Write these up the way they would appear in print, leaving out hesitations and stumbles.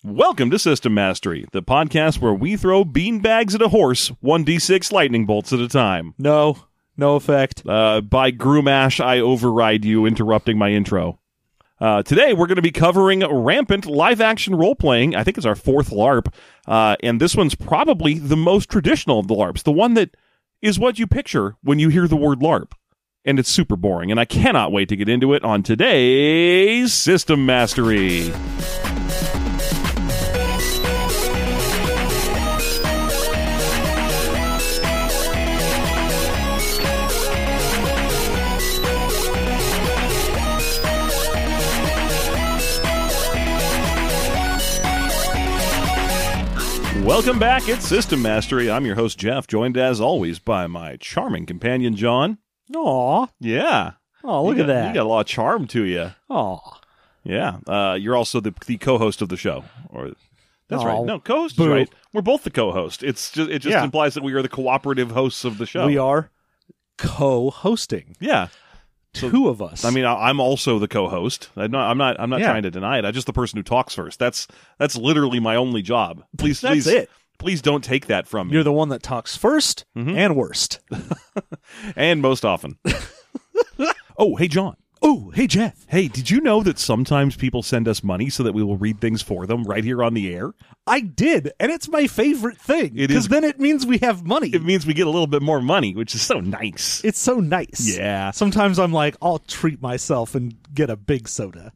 Welcome to System Mastery, the podcast where we throw beanbags at a horse 1d6 lightning bolts at a time. No effect. By Groomash, I override you, interrupting my intro. Today, we're going to be covering rampant live-action role-playing. I think it's our fourth LARP, and this one's probably the most traditional of the LARPs, the one that is what you picture when you hear the word LARP. And it's super boring, and I cannot wait to get into it on today's System Mastery. Welcome back, it's System Mastery. I'm your host, Jeff, joined as always by my charming companion, John. Aw. Yeah. Oh, look at that. You got a lot of charm to you. Aw. Yeah. You're also the co-host of the show. That's right. No, co-host Boo. is right. We're both the co-host. It just implies that we are the cooperative hosts of the show. We are co-hosting. Yeah. Two of us. I mean, I'm also the co-host. I'm not trying to deny it. I'm just the person who talks first. That's literally my only job. Please, it. Please don't take that from me. You're the one that talks first and worst. And most often. Oh, hey, John. Oh, hey, Jeff. Hey, did you know that sometimes people send us money so that we will read things for them right here on the air? I did, and it's my favorite thing. Because then it means we have money. It means we get a little bit more money, which is so nice. It's so nice. Yeah. Sometimes I'm like, I'll treat myself and get a big soda.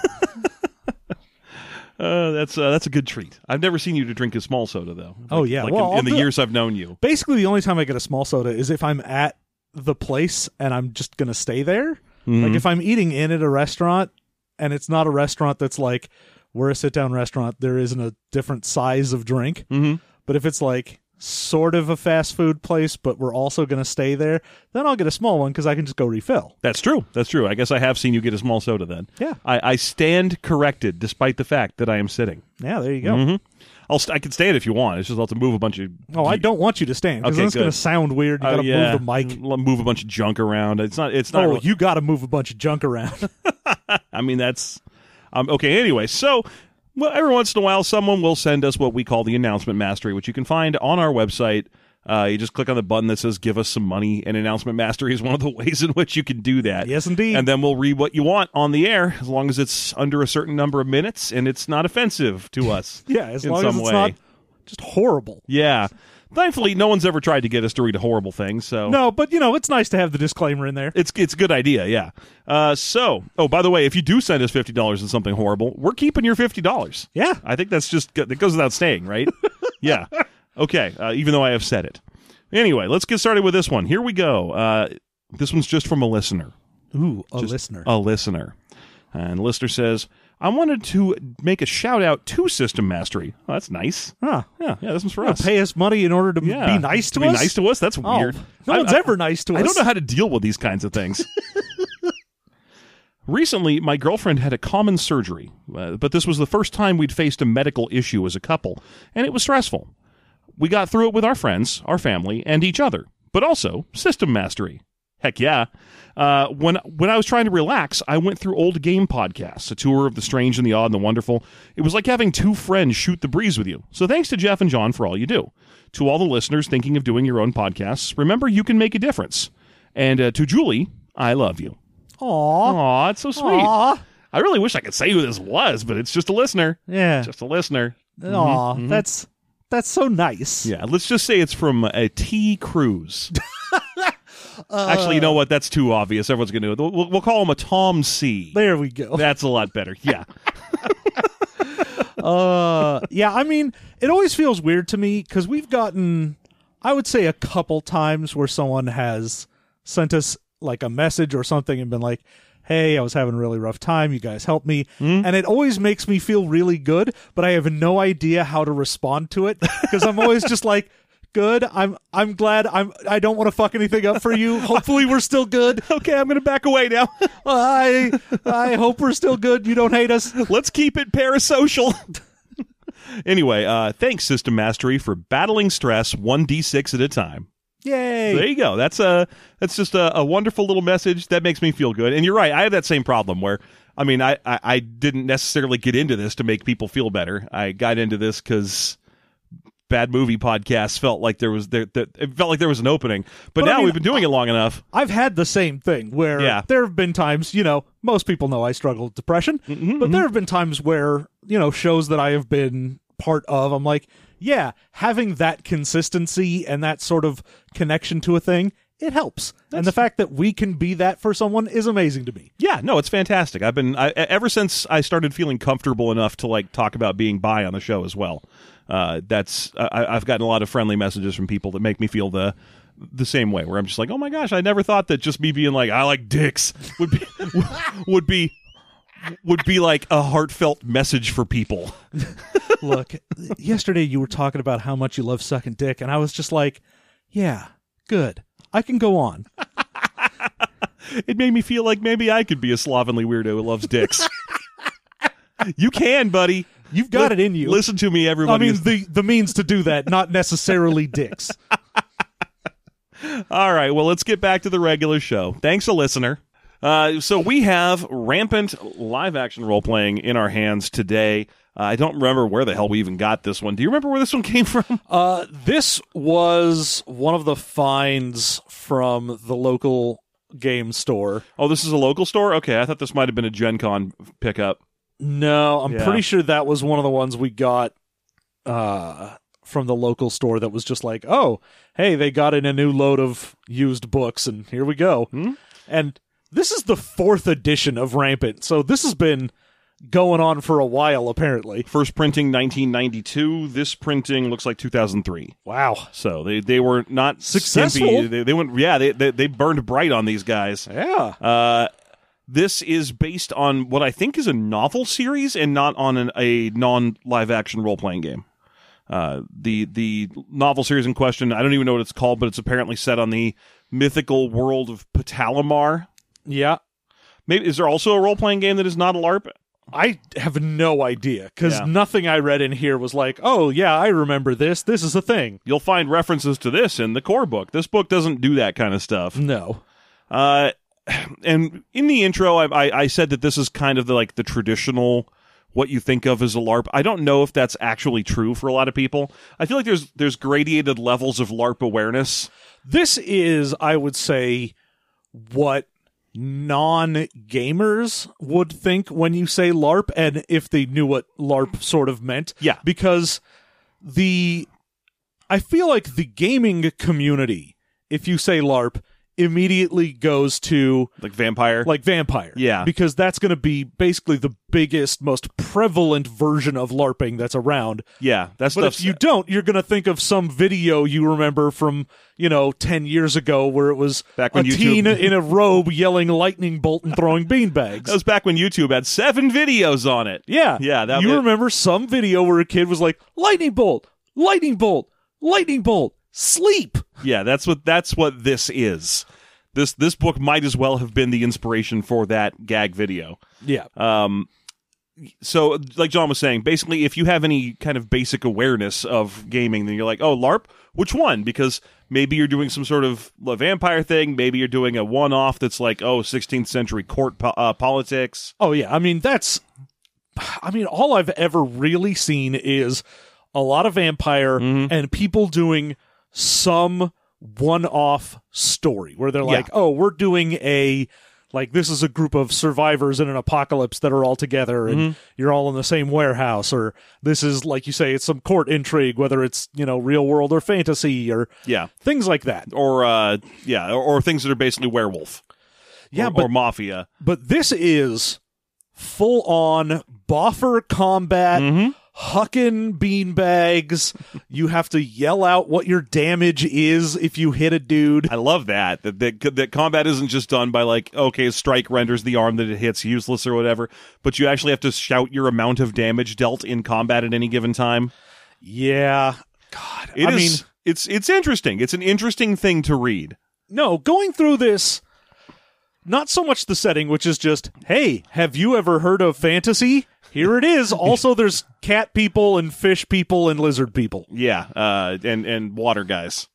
That's a good treat. I've never seen you to drink a small soda, though. Oh, yeah. In the years I've known you. Basically, the only time I get a small soda is if I'm at the place and I'm just going to stay there. Like if I'm eating in at a restaurant and it's not a restaurant that's like, we're a sit-down restaurant, there isn't a different size of drink. But if it's like sort of a fast food place, but we're also going to stay there, then I'll get a small one because I can just go refill. That's true. I guess I have seen you get a small soda then. Yeah. I stand corrected despite the fact that I am sitting. Yeah, there you go. I can stand if you want. It's just I'll have to move a bunch of... Oh, I don't want you to stand because it's going to sound weird. You got to move the mic. Move a bunch of junk around. It's not really... you got to move a bunch of junk around. I mean, that's... okay, anyway, so... Well, every once in a while, someone will send us what we call the Announcement Mastery, which you can find on our website. You just click on the button that says Give Us Some Money, and Announcement Mastery is one of the ways in which you can do that. Yes, indeed. And then we'll read what you want on the air, as long as it's under a certain number of minutes, and it's not offensive to us. Yeah, as long as it's not just horrible. Yeah. Thankfully, no one's ever tried to get us to read a horrible thing, so... No, but, it's nice to have the disclaimer in there. It's a good idea, yeah. By the way, if you do send us $50 and something horrible, we're keeping your $50. Yeah. I think that's just... That goes without saying, right? Yeah. Okay, even though I have said it. Anyway, let's get started with this one. Here we go. This one's just from a listener. Ooh, listener. A listener. And the listener says... I wanted to make a shout-out to System Mastery. Oh, that's nice. Huh. Yeah, this one's for us. Pay us money in order to be nice to us? Be nice to us? That's weird. No one's ever nice to us. I don't know how to deal with these kinds of things. Recently, my girlfriend had a common surgery, but this was the first time we'd faced a medical issue as a couple, and it was stressful. We got through it with our friends, our family, and each other, but also System Mastery. Heck yeah. When I was trying to relax, I went through old game podcasts, a tour of the strange and the odd and the wonderful. It was like having two friends shoot the breeze with you. So thanks to Jeff and John for all you do. To all the listeners thinking of doing your own podcasts, remember you can make a difference. And to Julie, I love you. Aw, it's so sweet. Aww. I really wish I could say who this was, but it's just a listener. Yeah. Just a listener. Aw, that's so nice. Yeah, let's just say it's from a T. Cruz. Actually, you know what? That's too obvious. Everyone's going to do it. We'll call him a Tom C. There we go. That's a lot better. Yeah. Yeah, I mean, it always feels weird to me because we've gotten, I would say, a couple times where someone has sent us like a message or something and been like, hey, I was having a really rough time. You guys help me. And it always makes me feel really good, but I have no idea how to respond to it because I'm always just like, good. I'm glad. I don't want to fuck anything up for you. Hopefully we're still good. Okay, I'm going to back away now. I hope we're still good. You don't hate us. Let's keep it parasocial. Anyway, thanks System Mastery for battling stress 1d6 at a time. Yay. There you go. That's just a wonderful little message that makes me feel good. And you're right. I have that same problem where I mean, I didn't necessarily get into this to make people feel better. I got into this because bad movie podcasts felt like there was it felt like there was an opening. But now we've been doing it long enough. I've had the same thing where there have been times, most people know I struggle with depression, but there have been times where, shows that I have been part of, I'm like, yeah, having that consistency and that sort of connection to a thing, it helps. And the fact that we can be that for someone is amazing to me. Yeah, no, it's fantastic. Ever since I started feeling comfortable enough to like talk about being bi on the show as well. I've gotten a lot of friendly messages from people that make me feel the same way, where I'm just like, oh my gosh, I never thought that just me being like, I like dicks would be like a heartfelt message for people. Look, yesterday you were talking about how much you love sucking dick, and I was just like, yeah, good. I can go on. It made me feel like maybe I could be a slovenly weirdo who loves dicks. You can, buddy. You've got it in you. Listen to me, everybody. I mean, the means to do that, not necessarily dicks. All right, well, let's get back to the regular show. Thanks, a listener. So we have rampant live-action role-playing in our hands today. I don't remember where the hell we even got this one. Do you remember where this one came from? This was one of the finds from the local game store. Oh, this is a local store? Okay, I thought this might have been a Gen Con pickup. No, I'm pretty sure that was one of the ones we got from the local store that was just like, oh, hey, they got in a new load of used books, and here we go. And this is the 4th edition of Rampant, so this has been going on for a while, apparently. First printing 1992. This printing looks like 2003. Wow. So they were not successful. Skimpy. They went, they burned bright on these guys. Yeah. This is based on what I think is a novel series and not on a non-live action role-playing game. The novel series in question, I don't even know what it's called, but it's apparently set on the mythical world of Patalamar. Yeah. Maybe is there also a role-playing game that is not a LARP? I have no idea, because nothing I read in here was like, oh, yeah, I remember this. This is a thing. You'll find references to this in the core book. This book doesn't do that kind of stuff. No. And in the intro, I said that this is kind of the traditional, what you think of as a LARP. I don't know if that's actually true for a lot of people. I feel like there's gradated levels of LARP awareness. This is, I would say, what non-gamers would think when you say LARP, and if they knew what LARP sort of meant. Yeah. Because I feel like the gaming community, if you say LARP, immediately goes to like vampire. Yeah. Because that's going to be basically the biggest, most prevalent version of LARPing that's around. Yeah. But if you don't, you're going to think of some video you remember from, 10 years ago where it was back when a teen in a robe yelling lightning bolt and throwing beanbags. That was back when YouTube had 7 videos on it. Yeah. Yeah. You remember some video where a kid was like, lightning bolt, lightning bolt, lightning bolt, sleep. Yeah, that's what this is. This book might as well have been the inspiration for that gag video. Yeah. So, like John was saying, basically, if you have any kind of basic awareness of gaming, then you're like, oh, LARP? Which one? Because maybe you're doing some sort of vampire thing. Maybe you're doing a one-off that's like, 16th century court politics. Oh, yeah. All I've ever really seen is a lot of vampire and people doing some one-off story where they're like, oh, we're doing this is a group of survivors in an apocalypse that are all together and you're all in the same warehouse, or this is, like you say, it's some court intrigue, whether it's, real world or fantasy or things like that. Or things that are basically werewolf. Yeah, or mafia. But this is full-on boffer combat, hucking beanbags. You have to yell out what your damage is if you hit a dude. I love that. That combat isn't just done by a strike renders the arm that it hits useless or whatever, but you actually have to shout your amount of damage dealt in combat at any given time. Yeah. God. It's interesting. It's an interesting thing to read. No, going through this, not so much the setting, which is just, hey, have you ever heard of fantasy? Here it is. Also, there's cat people and fish people and lizard people. Yeah, and water guys.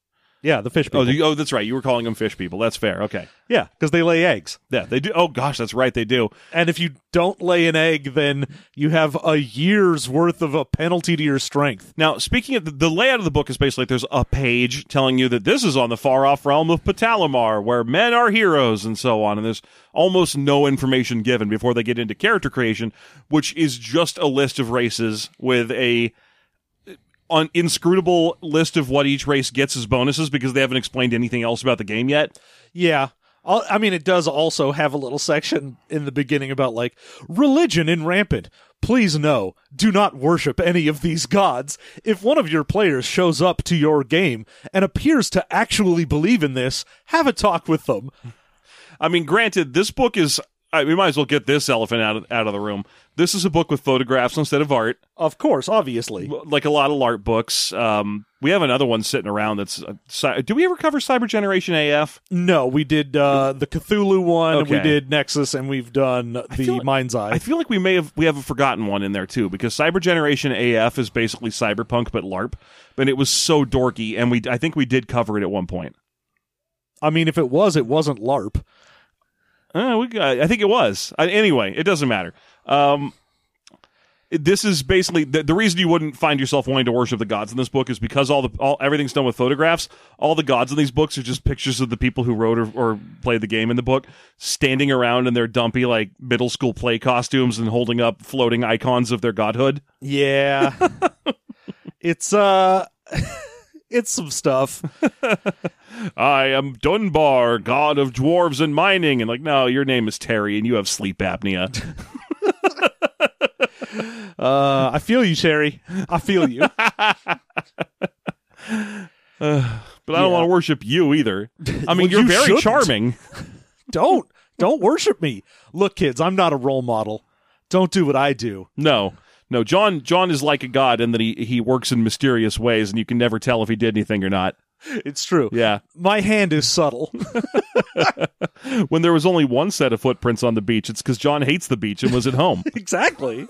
Yeah, the fish people. Oh, that's right. You were calling them fish people. That's fair. Okay. Yeah, because they lay eggs. Yeah, they do. Oh, gosh, that's right. They do. And if you don't lay an egg, then you have a year's worth of a penalty to your strength. Now, speaking of the layout of the book is basically like there's a page telling you that this is on the far-off realm of Patalamar, where men are heroes and so on, and there's almost no information given before they get into character creation, which is just a list of races with a inscrutable list of what each race gets as bonuses because they haven't explained anything else about the game yet. Yeah. I mean, it does also have a little section in the beginning about, like, religion in Rampant. Please no, do not worship any of these gods. If one of your players shows up to your game and appears to actually believe in this, have a talk with them. I mean, granted, this book is... we might as well get this elephant out of the room. This is a book with photographs instead of art. Of course, obviously. Like a lot of LARP books. We have another one sitting around that's... do we ever cover Cyber Generation AF? No, we did the Cthulhu one, Okay. we did Nexus, and we've done the Mind's Eye. I feel like we have a forgotten one in there, too, because Cyber Generation AF is basically Cyberpunk, but LARP. But it was so dorky, and I think we did cover it at one point. I mean, if it wasn't LARP. I think it was. Anyway, it doesn't matter. This is basically the reason you wouldn't find yourself wanting to worship the gods in this book is because everything's done with photographs. All the gods in these books are just pictures of the people who wrote or played the game in the book, standing around in their dumpy like middle school play costumes and holding up floating icons of their godhood. Yeah, it's it's some stuff. I am Dunbar, god of dwarves and mining. And like, no, your name is Terry and you have sleep apnea. I feel you, Terry. I feel you. But I don't want to worship you either. I mean, Well, you're you very shouldn't. charming. Don't worship me. Look, kids, I'm not a role model. Don't do what I do. No, John is like a god in that he works in mysterious ways and you can never tell if he did anything or not. It's true. Yeah. My hand is subtle. When there was only one set of footprints on the beach, it's because John hates the beach and was at home. Exactly.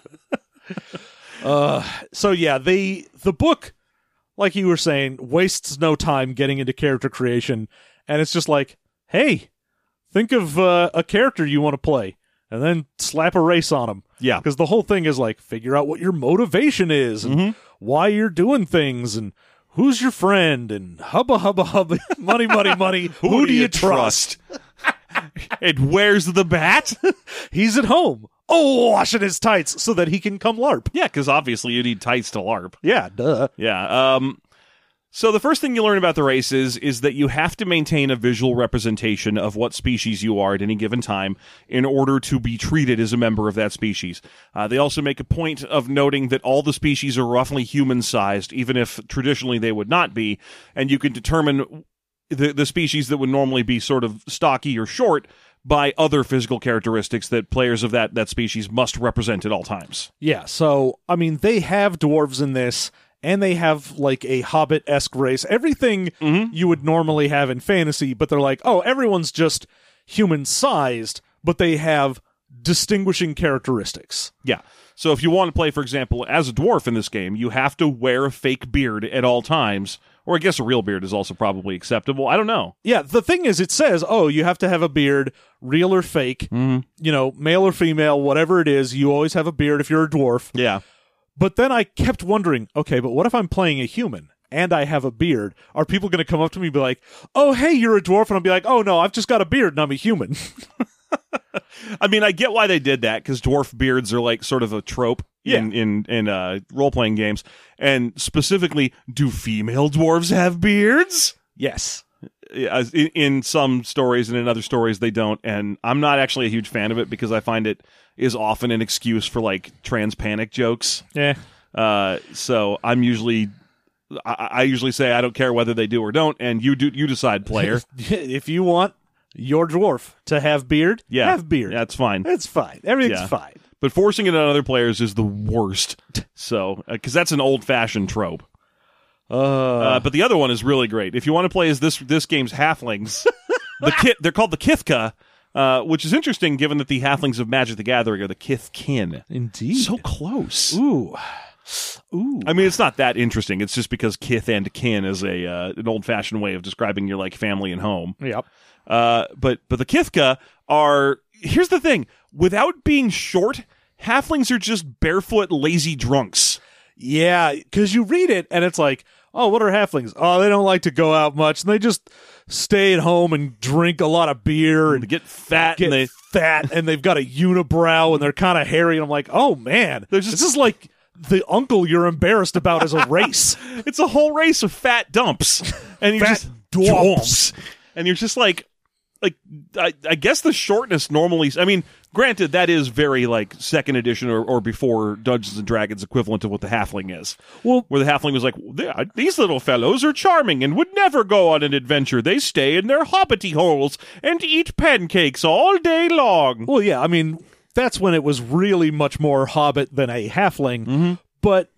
So yeah, the book, like you were saying, wastes no time getting into character creation, and it's just like, hey, think of a character you want to play, and then slap a race on them. Yeah. Because the whole thing is like, figure out what your motivation is, and why you're doing things, and who's your friend, and hubba hubba hubba, money, money, money. Who do you trust? And where's the bat? He's at home. Oh, washing his tights so that he can come LARP. Yeah, because obviously you need tights to LARP. Yeah, duh. Yeah. So the first thing you learn about the races is that you have to maintain a visual representation of what species you are at any given time in order to be treated as a member of that species. They also make a point of noting that all the species are roughly human-sized, even if traditionally they would not be, and you can determine the species that would normally be sort of stocky or short by other physical characteristics that players of that species must represent at all times. Yeah, so, I mean, they have dwarves in this, and they have, like, a Hobbit-esque race. Everything you would normally have in fantasy, but they're like, oh, everyone's just human-sized, but they have distinguishing characteristics. Yeah. So if you want to play, for example, as a dwarf in this game, you have to wear a fake beard at all times. Or I guess a real beard is also probably acceptable. I don't know. Yeah, the thing is, it says, oh, you have to have a beard, real or fake, you know, male or female, whatever it is, you always have a beard if you're a dwarf. Yeah. But then I kept wondering, okay, but what if I'm playing a human and I have a beard? Are people going to come up to me and be like, oh, hey, you're a dwarf? And I'll be like, oh, no, I've just got a beard and I'm a human. I mean, I get why they did that, because dwarf beards are like sort of a trope in role-playing games. And specifically, do female dwarves have beards? Yes. In some stories, and in other stories they don't. And I'm not actually a huge fan of it because I find it is often an excuse for like trans panic jokes. Yeah. So I'm usually... I usually say I don't care whether they do or don't, and you decide, player. If you want your dwarf to have beard, have beard. That's fine. It's fine. Everything's fine. But forcing it on other players is the worst. So, because that's an old-fashioned trope. But the other one is really great. If you want to play as this game's halflings, they're called the Kithka, which is interesting given that the halflings of Magic the Gathering are the Kithkin. Indeed. So close. Ooh. Ooh. I mean, it's not that interesting. It's just because kith and kin is an old-fashioned way of describing your like family and home. Yep. But the Kithka are. Here's the thing: without being short, halflings are just barefoot, lazy drunks. Yeah, because you read it and it's like, oh, what are halflings? Oh, they don't like to go out much, and they just stay at home and drink a lot of beer and They get fat, and they fat, and they've got a unibrow, and they're kind of hairy. And I'm like, oh man, They're just- this is like the uncle you're embarrassed about as a race. it's a whole race of fat dumps, and you're Fat just dwarfs. and you're just like I guess the shortness normally. I mean, granted, that is very like second edition or before Dungeons and Dragons equivalent of what the halfling is. Well, Where the halfling was like, these little fellows are charming and would never go on an adventure. They stay in their hobbity holes and eat pancakes all day long. well, yeah, I mean, that's when it was really much more hobbit than a halfling. Mm-hmm. But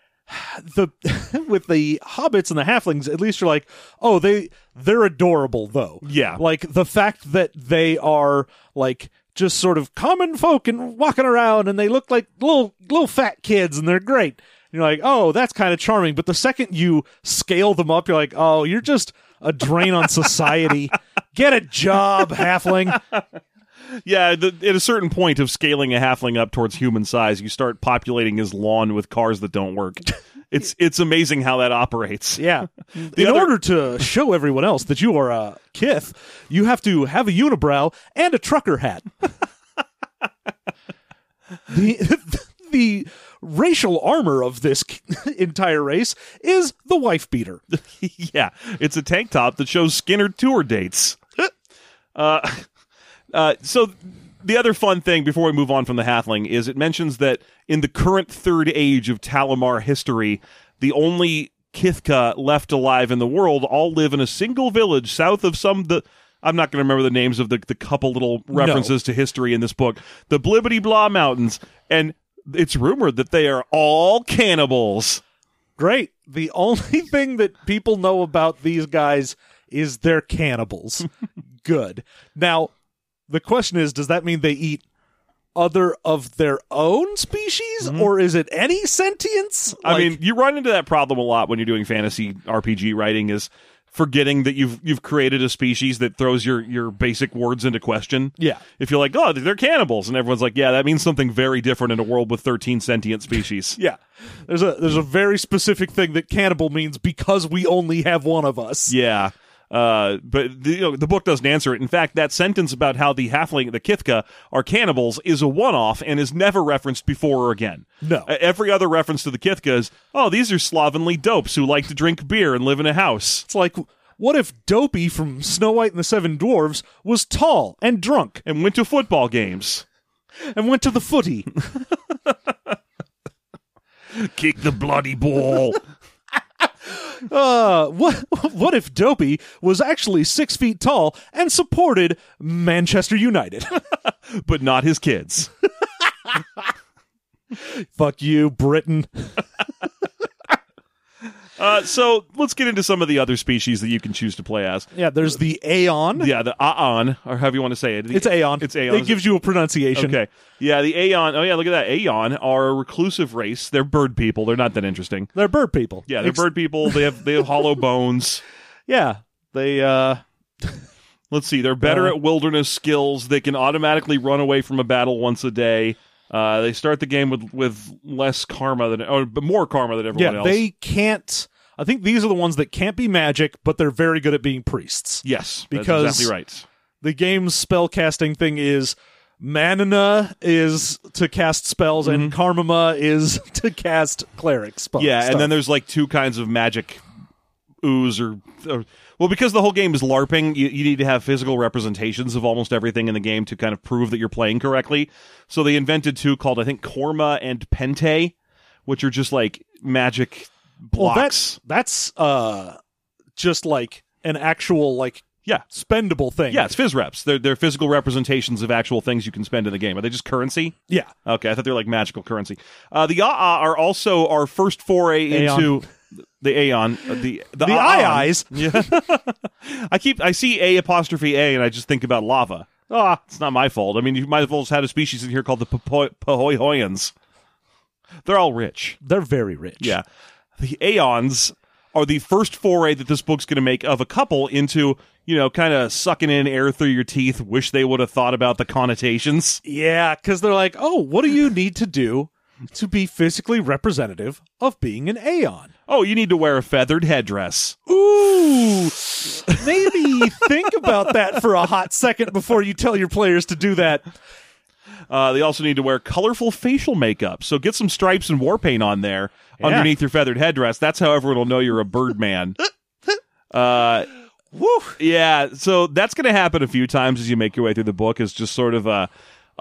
with the hobbits and the halflings, at least you're like, oh, they're adorable though. Yeah. Like the fact that they are like just sort of common folk and walking around, and they look like little fat kids, and they're great. And you're like, oh, that's kind of charming. But the second you scale them up, you're like, oh, you're just a drain on society. Get a job, halfling. Yeah, at a certain point of scaling a halfling up towards human size, you start populating his lawn with cars that don't work. It's amazing how that operates. Yeah. In order to show everyone else that you are a kith, you have to have a unibrow and a trucker hat. The racial armor of this entire race is the wife beater. Yeah, it's a tank top that shows Skinner tour dates. So the other fun thing before we move on from the halfling is it mentions that in the current third age of Talamar history, the only Kithka left alive in the world all live in a single village south of I'm not going to remember the names of the couple little references to history in this book, the Blibbity Blah Mountains, and it's rumored that they are all cannibals. Great. The only thing that people know about these guys is they're cannibals. Good. Now, the question is, does that mean they eat other of their own species, or is it any sentience? I mean, you run into that problem a lot when you're doing fantasy RPG writing, is forgetting that you've created a species that throws your basic words into question. Yeah. If you're like, oh, they're cannibals, and everyone's like, yeah, that means something very different in a world with 13 sentient species. Yeah. There's a very specific thing that cannibal means because we only have one of us. Yeah. But the book doesn't answer it. In fact, that sentence about how the halfling, the Kithka, are cannibals is a one-off and is never referenced before or again. No. Every other reference to the Kithka is, oh, these are slovenly dopes who like to drink beer and live in a house. It's like, what if Dopey from Snow White and the Seven Dwarves was tall and drunk And went to football games. and went to the footy? Kick the bloody ball. What if Dopey was actually 6 feet tall and supported Manchester United? But not his kids. Fuck you, Britain. So let's get into some of the other species that you can choose to play as. Yeah, there's the Aeon. Yeah, the Aon, or however you want to say it. It's Aeon. It's Aeon. It gives you a pronunciation. Okay. Yeah, the Aeon. Oh, yeah, look at that. Aeon are a reclusive race. They're bird people. They're not that interesting. They're bird people. Yeah, they're bird people. They have hollow bones. Yeah. They, Let's see. They're better at wilderness skills. They can automatically run away from a battle once a day. They start the game with less karma but more karma than everyone else. They can't. I think these are the ones that can't be magic, but they're very good at being priests. Yes, because that's exactly right. The game's spellcasting thing is Manana is to cast spells, and Karmama is to cast cleric spells. Yeah, and then there's like two kinds of magic ooze or well, because the whole game is LARPing, you need to have physical representations of almost everything in the game to kind of prove that you're playing correctly. So they invented two called, I think, Korma and Pente, which are just like magic blocks. Well, that's just like an actual spendable thing. Yeah, it's phys reps. They're physical representations of actual things you can spend in the game. Are they just currency? Yeah. Okay, I thought they were like magical currency. The Aa are also our first foray into the Aeon. The Eyes. Yeah. I see A''A and I just think about lava. It's not my fault. I mean, you might as well have had a species in here called the Pahoyhoyans. They're all rich. They're very rich. Yeah. The Aeons are the first foray that this book's going to make of a couple into, kind of sucking in air through your teeth. Wish they would have thought about the connotations. Yeah, because they're like, oh, what do you need to do to be physically representative of being an Aeon? Oh, you need to wear a feathered headdress. Ooh, maybe think about that for a hot second before you tell your players to do that. They also need to wear colorful facial makeup. So get some stripes and war paint on there underneath your feathered headdress. That's how everyone will know you're a Birdman. Woo. Yeah, so that's going to happen a few times as you make your way through the book. Is just sort of a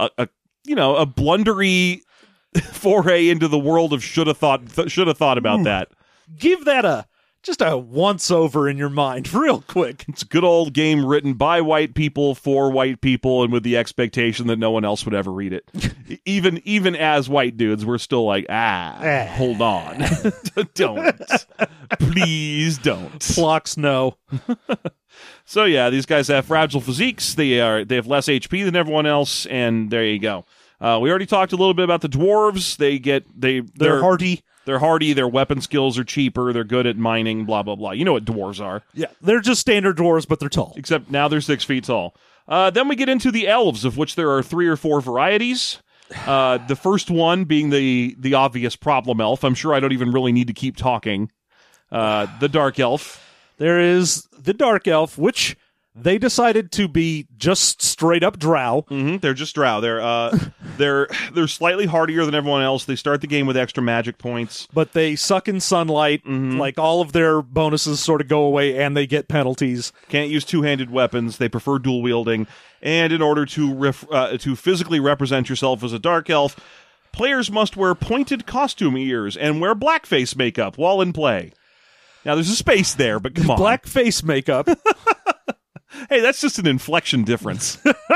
blundery foray into the world of should have thought about that. Give that just a once-over in your mind real quick. It's a good old game written by white people for white people and with the expectation that no one else would ever read it. Even as white dudes, we're still like, hold on. Don't. Please don't. Plox, no. So yeah, these guys have fragile physiques. They have less HP than everyone else, and there you go. We already talked a little bit about the dwarves. They're hardy. They're hardy, their weapon skills are cheaper, they're good at mining, blah, blah, blah. You know what dwarves are. Yeah, they're just standard dwarves, but they're tall. Except now they're 6 feet tall. Then we get into the elves, of which there are 3 or 4 varieties. The first one being the obvious problem elf. I'm sure I don't even really need to keep talking. The dark elf. There is the dark elf, which they decided to be just straight up drow. Mm-hmm, they're just drow. They're slightly hardier than everyone else. They start the game with extra magic points, but they suck in sunlight. Mm-hmm. Like all of their bonuses sort of go away, and they get penalties. Can't use two-handed weapons. They prefer dual wielding. And in order to physically represent yourself as a dark elf, players must wear pointed costume ears and wear blackface makeup while in play. Now, there's a space there, but come on. Blackface makeup. Hey, that's just an inflection difference.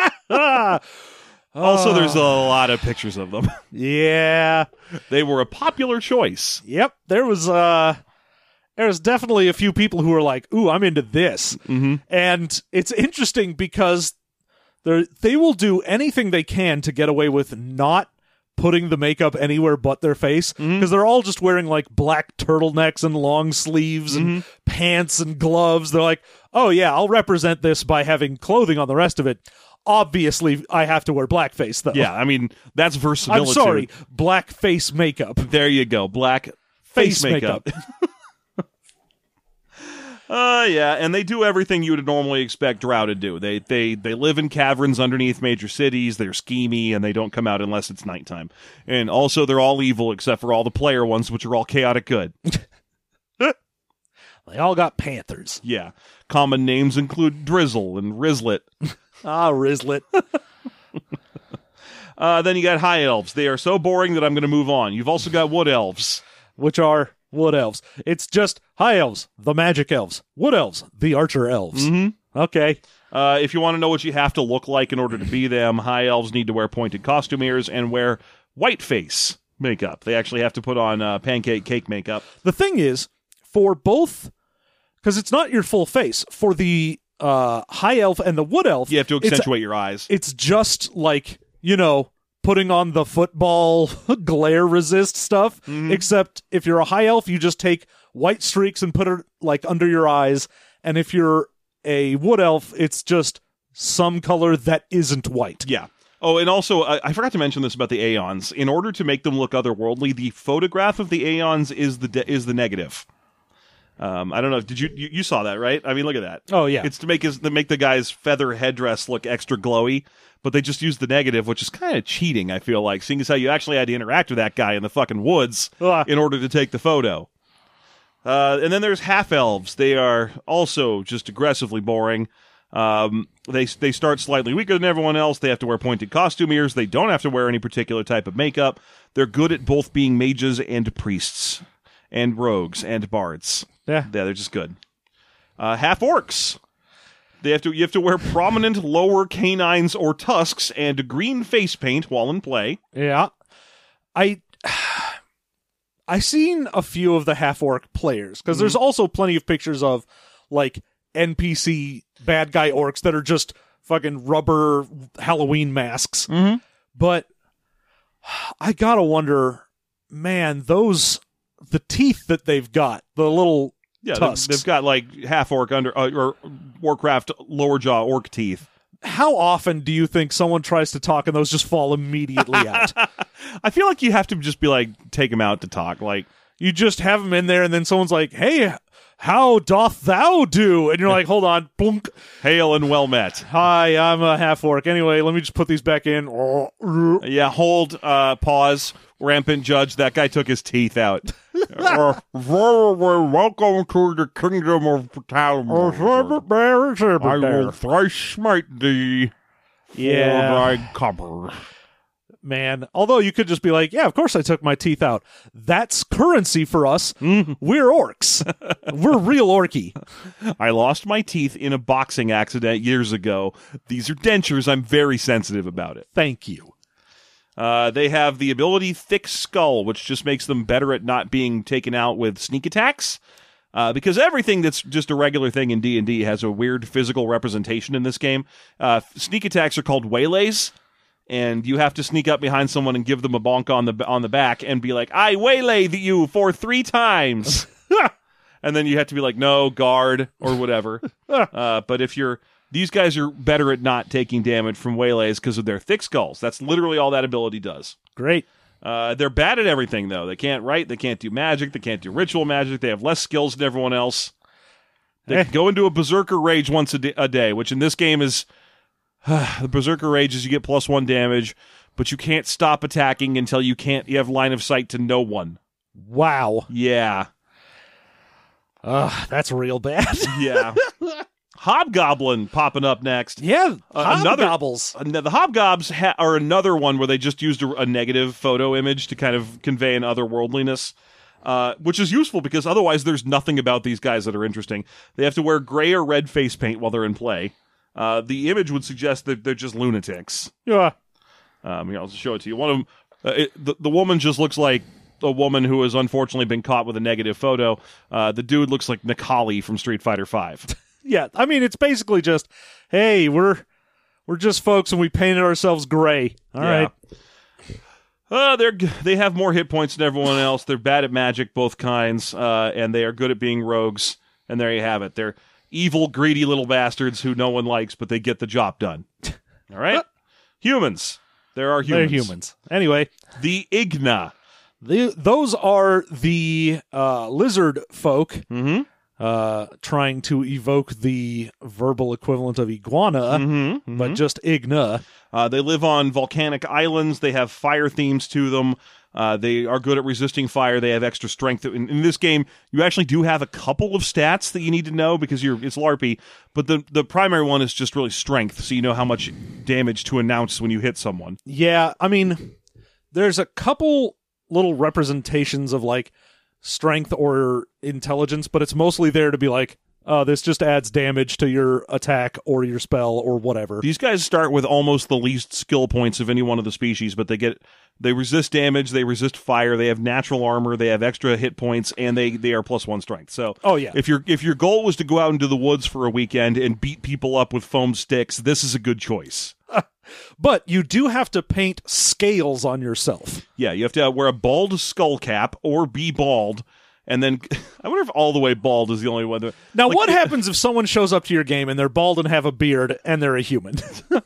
Also, there's a lot of pictures of them. Yeah. They were a popular choice. Yep. There was definitely a few people who were like, ooh, I'm into this. Mm-hmm. And it's interesting because they will do anything they can to get away with not putting the makeup anywhere but their face, because they're all just wearing like black turtlenecks and long sleeves and pants and gloves. They're like, oh yeah, I'll represent this by having clothing on the rest of it. Obviously, I have to wear blackface, though. Yeah, I mean, that's versatility. I'm sorry, blackface makeup. There you go, black face makeup. Yeah, and they do everything you would normally expect drow to do. They live in caverns underneath major cities. They're schemy, and they don't come out unless it's nighttime. And also, they're all evil except for all the player ones, which are all chaotic good. They all got panthers. Yeah. Common names include Drizzle and Rizlet. Rizlet. Then you got high elves. They are so boring that I'm going to move on. You've also got wood elves. Which are wood elves. It's just high elves, the magic elves. Wood elves, the archer elves. Mm-hmm. Okay. If you want to know what you have to look like in order to be them, high elves need to wear pointed costume ears and wear white face makeup. They actually have to put on pancake cake makeup. The thing is, for both, because it's not your full face, for the high elf and the wood elf, You have to accentuate your eyes. It's just like, putting on the football glare resist stuff, except if you're a high elf, you just take white streaks and put it like under your eyes, and if you're a wood elf, it's just some color that isn't white. Yeah. Oh, and also, I forgot to mention this about the Aeons. In order to make them look otherworldly, the photograph of the Aeons is the negative. I don't know. Did you saw that, right? I mean, look at that. Oh yeah, it's to make the guy's feather headdress look extra glowy, but they just used the negative, which is kind of cheating. I feel like, seeing as how you actually had to interact with that guy in the fucking woods in order to take the photo. And then there's half elves. They are also just aggressively boring. They start slightly weaker than everyone else. They have to wear pointed costume ears. They don't have to wear any particular type of makeup. They're good at both being mages and priests, and rogues and bards. Yeah, they're just good. Half orcs. You have to wear prominent lower canines or tusks and green face paint while in play. Yeah, I seen a few of the half orc players, because there's also plenty of pictures of like NPC bad guy orcs that are just fucking rubber Halloween masks. But I gotta wonder, man, the teeth that they've got, the little tusks. They've got like half orc or Warcraft lower jaw orc teeth. How often do you think someone tries to talk and those just fall immediately out? I feel like you have to just be like, take them out to talk. Like, you just have them in there, and then someone's like, "Hey, how doth thou do?" And you're like, "Hold on, blunk. Hail and well met. Hi, I'm a half orc. Anyway, let me just put these back in." Yeah, hold, pause, rampant judge. That guy took his teeth out. Welcome to the kingdom of Talmud. I will thrice smite thee for thy copper. Man, although you could just be like, yeah, of course I took my teeth out. That's currency for us. We're orcs. We're real orky. I lost my teeth in a boxing accident years ago. These are dentures. I'm very sensitive about it. Thank you. They have the ability Thick Skull, which just makes them better at not being taken out with sneak attacks. Because everything that's just a regular thing in D&D has a weird physical representation in this game. Sneak attacks are called waylays. And you have to sneak up behind someone and give them a bonk on the back and be like, "I waylay you for 3 times." And then you have to be like, "No, guard," or whatever. But these guys are better at not taking damage from waylays because of their thick skulls. That's literally all that ability does. Great. They're bad at everything, though. They can't write, they can't do magic, they can't do ritual magic, they have less skills than everyone else. They go into a berserker rage once a day, which in this game is... the berserker rage is you get +1 damage, but you can't stop attacking until you have line of sight to no one. Wow. Yeah. That's real bad. Yeah. Hobgoblin popping up next. Yeah, hobgobbles. The hobgobs are another one where they just used a negative photo image to kind of convey an otherworldliness, which is useful because otherwise there's nothing about these guys that are interesting. They have to wear gray or red face paint while they're in play. The image would suggest that they're just lunatics. Yeah. Here, I'll just show it to you. One of them, the woman just looks like a woman who has unfortunately been caught with a negative photo. The dude looks like Nikali from Street Fighter V. Yeah, I mean, it's basically just, hey, we're just folks and we painted ourselves gray. All right. They have more hit points than everyone else. They're bad at magic, both kinds, and they are good at being rogues. And there you have it. They're evil, greedy little bastards who no one likes, but they get the job done. All right? Humans. There are humans. They're humans. Anyway. The Igna. Those are the lizard folk trying to evoke the verbal equivalent of iguana, but just Igna. They live on volcanic islands. They have fire themes to them. They are good at resisting fire. They have extra strength. In this game, you actually do have a couple of stats that you need to know because it's LARPy, but the primary one is just really strength, so you know how much damage to announce when you hit someone. Yeah, I mean, there's a couple little representations of, like, strength or intelligence, but it's mostly there to be like, this just adds damage to your attack or your spell or whatever. These guys start with almost the least skill points of any one of the species, but they resist damage, they resist fire, they have natural armor, they have extra hit points, and they are +1 strength. So, if your goal was to go out into the woods for a weekend and beat people up with foam sticks, this is a good choice. But you do have to paint scales on yourself. Yeah, you have to wear a bald skull cap or be bald. And then, I wonder if all the way bald is the only one. Now, what happens if someone shows up to your game and they're bald and have a beard and they're a human?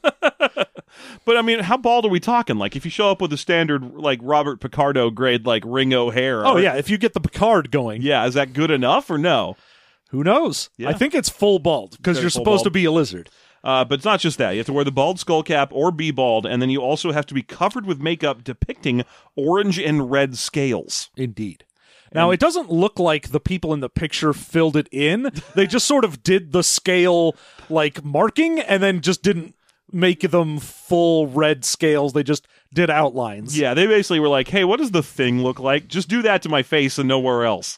But, I mean, how bald are we talking? Like, if you show up with a standard, like, Robert Picardo grade, like, Ringo hair. Oh, yeah, if you get the Picard going. Yeah, is that good enough or no? Who knows? Yeah. I think it's full bald, because you're supposed to be a lizard. But it's not just that. You have to wear the bald skull cap or be bald, and then you also have to be covered with makeup depicting orange and red scales. Indeed. Now, it doesn't look like the people in the picture filled it in. They just sort of did the scale, like, marking, and then just didn't make them full red scales. They just did outlines. Yeah, they basically were like, hey, what does the thing look like? Just do that to my face and nowhere else.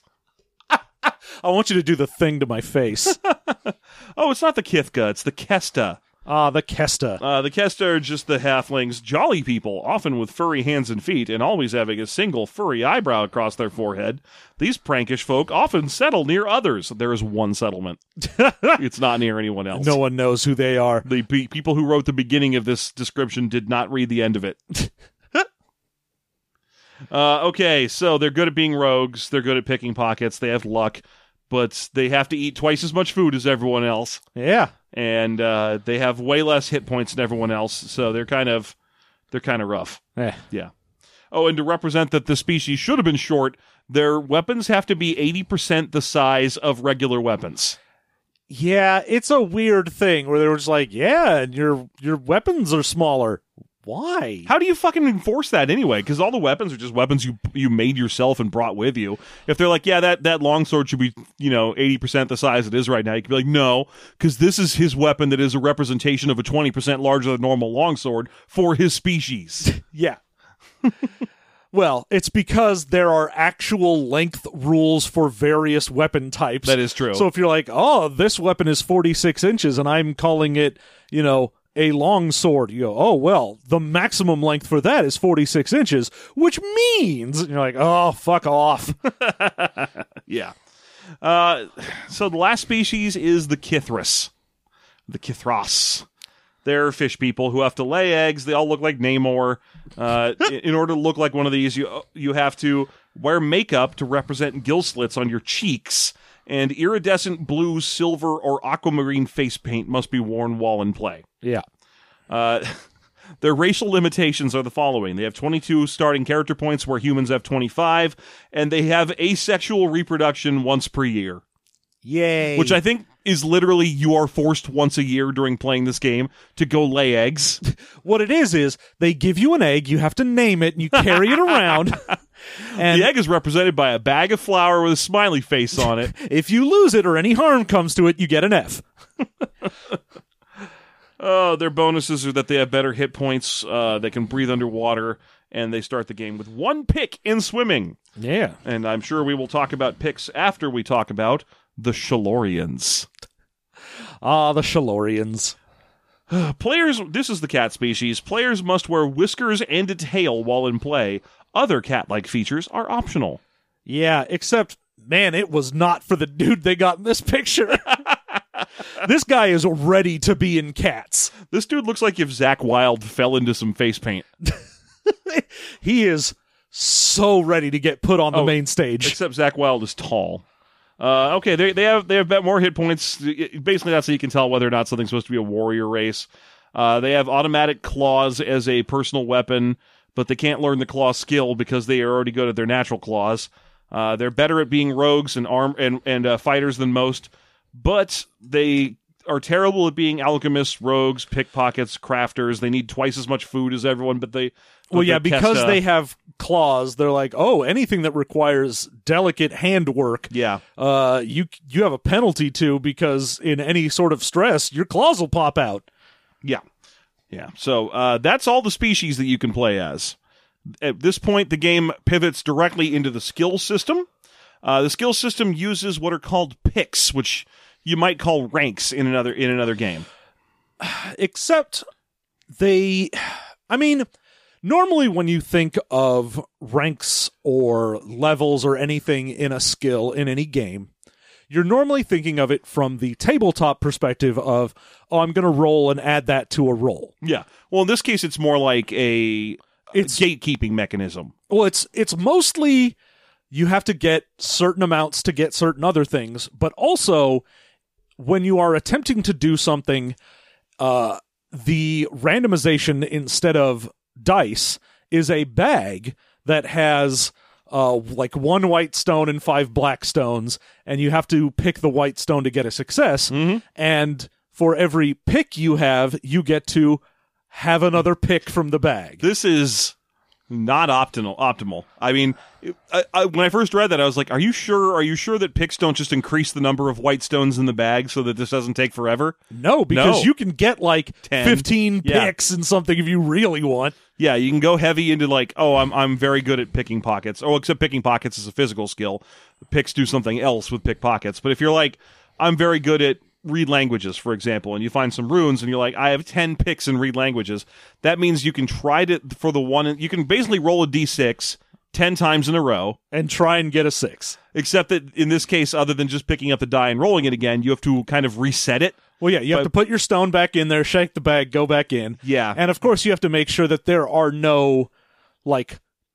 I want you to do the thing to my face. Oh, it's not the Kithka, it's the Kesta. Ah, the Kesta. The Kesta are just the halflings, jolly people, often with furry hands and feet, and always having a single furry eyebrow across their forehead. These prankish folk often settle near others. There is one settlement. It's not near anyone else. No one knows who they are. The people who wrote the beginning of this description did not read the end of it. Okay, so they're good at being rogues. They're good at picking pockets. They have luck, but they have to eat twice as much food as everyone else. Yeah. And they have way less hit points than everyone else, so they're kind of rough. Yeah. Oh, and to represent that the species should have been short, their weapons have to be 80% the size of regular weapons. Yeah, it's a weird thing where they were just like, yeah, and your weapons are smaller. Why? How do you fucking enforce that anyway? Because all the weapons are just weapons you made yourself and brought with you. If they're like, yeah, that longsword should be 80% the size it is right now, you can be like, no, because this is his weapon that is a representation of a 20% larger than normal longsword for his species. Yeah. Well, it's because there are actual length rules for various weapon types. That is true. So if you're like, oh, this weapon is 46 inches and I'm calling it, a long sword, you go, oh, well, the maximum length for that is 46 inches, which means, and you're like, oh, fuck off. Yeah. So the last species is the Kithras. The Kithras. They're fish people who have to lay eggs. They all look like Namor. In order to look like one of these, you have to wear makeup to represent gill slits on your cheeks, and iridescent blue, silver, or aquamarine face paint must be worn while in play. Yeah. Their racial limitations are the following. They have 22 starting character points where humans have 25, and they have asexual reproduction once per year. Yay. Which I think is literally you are forced once a year during playing this game to go lay eggs. What it is they give you an egg, you have to name it, and you carry it around. And the egg is represented by a bag of flour with a smiley face on it. If you lose it or any harm comes to it, you get an F. Their bonuses are that they have better hit points, they can breathe underwater, and they start the game with 1 pick in swimming. Yeah. And I'm sure we will talk about picks after we talk about the Shalorians. Ah, the Shalorians. Players, this is the cat species. Players must wear whiskers and a tail while in play. Other cat-like features are optional. Yeah, except, man, it was not for the dude they got in this picture. This guy is ready to be in Cats. This dude looks like if Zach Wilde fell into some face paint. He is so ready to get put on the main stage. Except Zach Wilde is tall. Okay, they have more hit points. Basically, that's how you can tell whether or not something's supposed to be a warrior race. They have automatic claws as a personal weapon, but they can't learn the claw skill because they are already good at their natural claws. They're better at being rogues and fighters than most, but they are terrible at being alchemists, rogues, pickpockets, crafters. They need twice as much food as everyone, but they... Well, yeah, because they have claws, they're like, oh, anything that requires delicate handwork, yeah, you have a penalty to, because in any sort of stress, your claws will pop out. Yeah. So that's all the species that you can play as. At this point, the game pivots directly into the skill system. The skill system uses what are called picks, which you might call ranks in another game. Except normally when you think of ranks or levels or anything in a skill in any game, you're normally thinking of it from the tabletop perspective of, oh, I'm going to roll and add that to a roll. Yeah. Well, in this case, it's more like a gatekeeping mechanism. Well, it's mostly you have to get certain amounts to get certain other things, but also when you are attempting to do something, the randomization instead of dice is a bag that has like 1 white stone and 5 black stones, and you have to pick the white stone to get a success. Mm-hmm. And for every pick you have, you get to have another pick from the bag. This is not optimal. I mean, when I first read that, I was like, are you sure that picks don't just increase the number of white stones in the bag so that this doesn't take forever? No, because you can get like 10. 15 picks in something if you really want. Yeah, you can go heavy into like, oh, I'm very good at picking pockets. Oh, except picking pockets is a physical skill. Picks do something else with pickpockets. But if you're like, I'm very good at read languages, for example, and you find some runes and you're like, I have 10 picks in read languages, that means you can try to, for the one, you can basically roll a d6 10 times in a row and try and get a 6. Except that in this case, other than just picking up the die and rolling it again, you have to kind of reset it. Well, yeah, you have to put your stone back in there, shake the bag, go back in. Yeah. And of course, you have to make sure that there are no, like,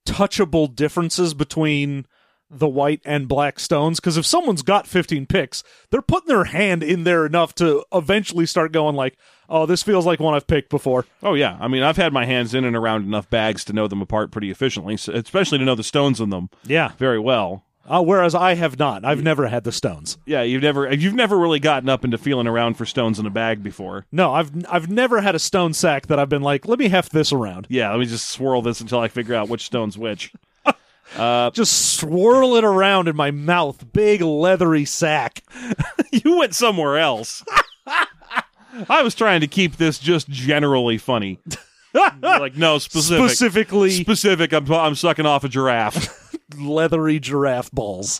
touchable differences between the white and black stones, because if someone's got 15 picks, they're putting their hand in there enough to eventually start going like, oh, this feels like one I've picked before. Oh, yeah. I mean, I've had my hands in and around enough bags to know them apart pretty efficiently, especially to know the stones in them very well. Whereas I have not. I've never had the stones. Yeah, you've never really gotten up into feeling around for stones in a bag before. No, I've never had a stone sack that I've been like, let me heft this around. Yeah, let me just swirl this until I figure out which stone's which. Just swirl it around in my mouth, big leathery sack. You went somewhere else. I was trying to keep this just generally funny. Like, no, specific. I'm sucking off a giraffe. Leathery giraffe balls.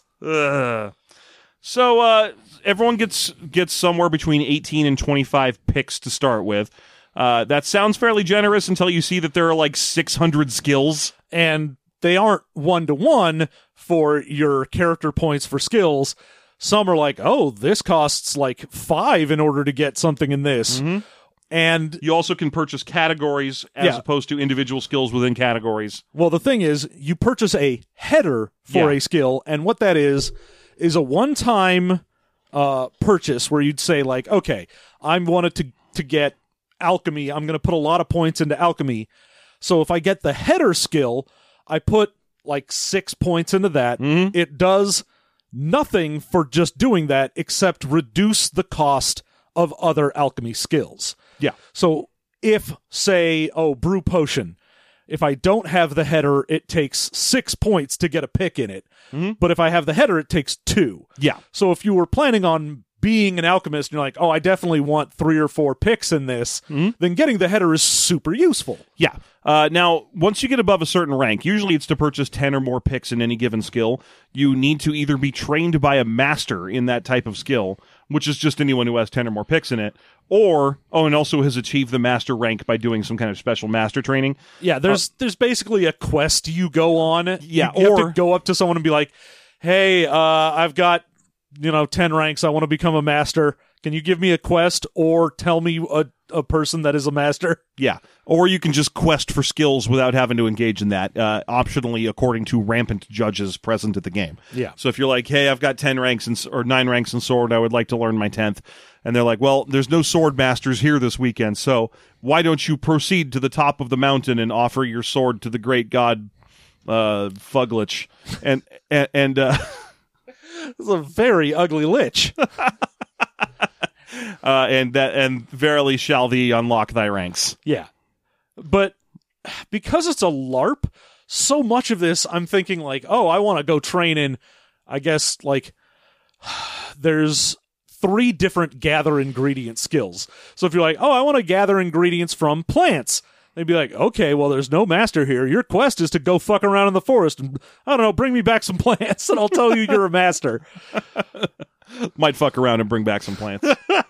So everyone gets somewhere between 18 and 25 picks to start with. That sounds fairly generous until you see that there are like 600 skills. And they aren't one-to-one for your character points for skills. Some are like, oh, this costs like 5 in order to get something in this. Mm-hmm. And you also can purchase categories as opposed to individual skills within categories. Well, the thing is, you purchase a header for a skill, and what that is a one-time purchase where you'd say, like, okay, I wanted to get alchemy. I'm going to put a lot of points into alchemy. So if I get the header skill, I put like 6 points into that. Mm-hmm. It does nothing for just doing that except reduce the cost of other alchemy skills. Yeah. So if, say, brew potion, if I don't have the header, it takes 6 points to get a pick in it. Mm-hmm. But if I have the header, it takes 2. Yeah. So if you were planning on being an alchemist, and you're like, oh, I definitely want 3 or 4 picks in this, then getting the header is super useful. Yeah. Now, once you get above a certain rank, usually it's to purchase 10 or more picks in any given skill. You need to either be trained by a master in that type of skill, which is just anyone who has 10 or more picks in it, and also has achieved the master rank by doing some kind of special master training. Yeah, there's basically a quest you go on. Yeah, you have to go up to someone and be like, hey, I've got 10 ranks. I want to become a master. Can you give me a quest or tell me a person that is a master? Yeah. Or you can just quest for skills without having to engage in that, optionally according to rampant judges present at the game. Yeah. So if you're like, hey, I've got 10 ranks or 9 ranks in sword, I would like to learn my 10th. And they're like, well, there's no sword masters here this weekend, so why don't you proceed to the top of the mountain and offer your sword to the great god Fuglich? And it's a very ugly lich. And verily shall thee unlock thy ranks. Yeah. But because it's a LARP, so much of this I'm thinking like, oh, I want to go train in, I guess, like, there's 3 different gather ingredient skills. So if you're like, oh, I want to gather ingredients from plants, they'd be like, okay, well, there's no master here. Your quest is to go fuck around in the forest and, I don't know, bring me back some plants and I'll tell you you're a master. Might fuck around and bring back some plants.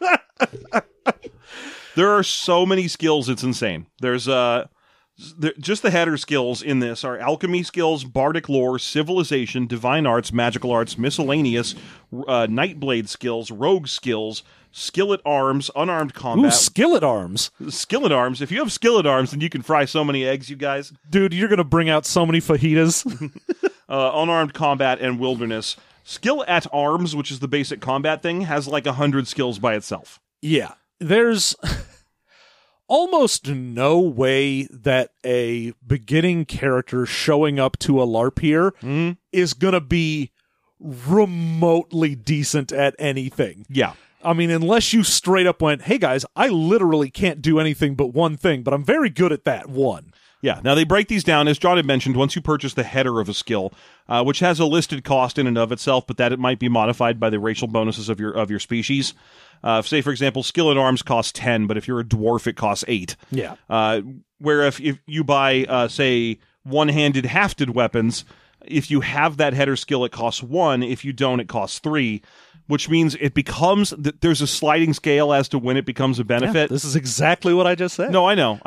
There are so many skills, it's insane. There's just the header skills in this are alchemy skills, bardic lore, civilization, divine arts, magical arts, miscellaneous, nightblade skills, rogue skills, skillet arms, unarmed combat. Ooh, skillet arms. Skillet arms. If you have skillet arms, then you can fry so many eggs, you guys. Dude, you're going to bring out so many fajitas. Unarmed combat and wilderness. Skill at arms, which is the basic combat thing, has like 100 skills by itself. Yeah. There's almost no way that a beginning character showing up to a LARP here is going to be remotely decent at anything. Yeah. I mean, unless you straight up went, hey guys, I literally can't do anything but one thing, but I'm very good at that one. Yeah. Now, they break these down, as John had mentioned, once you purchase the header of a skill, which has a listed cost in and of itself, but that it might be modified by the racial bonuses of your species. Say, for example, skill at arms costs 10, but if you're a dwarf, it costs 8. Yeah. Where if you buy, say, one-handed hafted weapons, if you have that header skill, it costs 1. If you don't, it costs 3. Which means it becomes, there's a sliding scale as to when it becomes a benefit. Yeah, this is exactly what I just said. No, I know.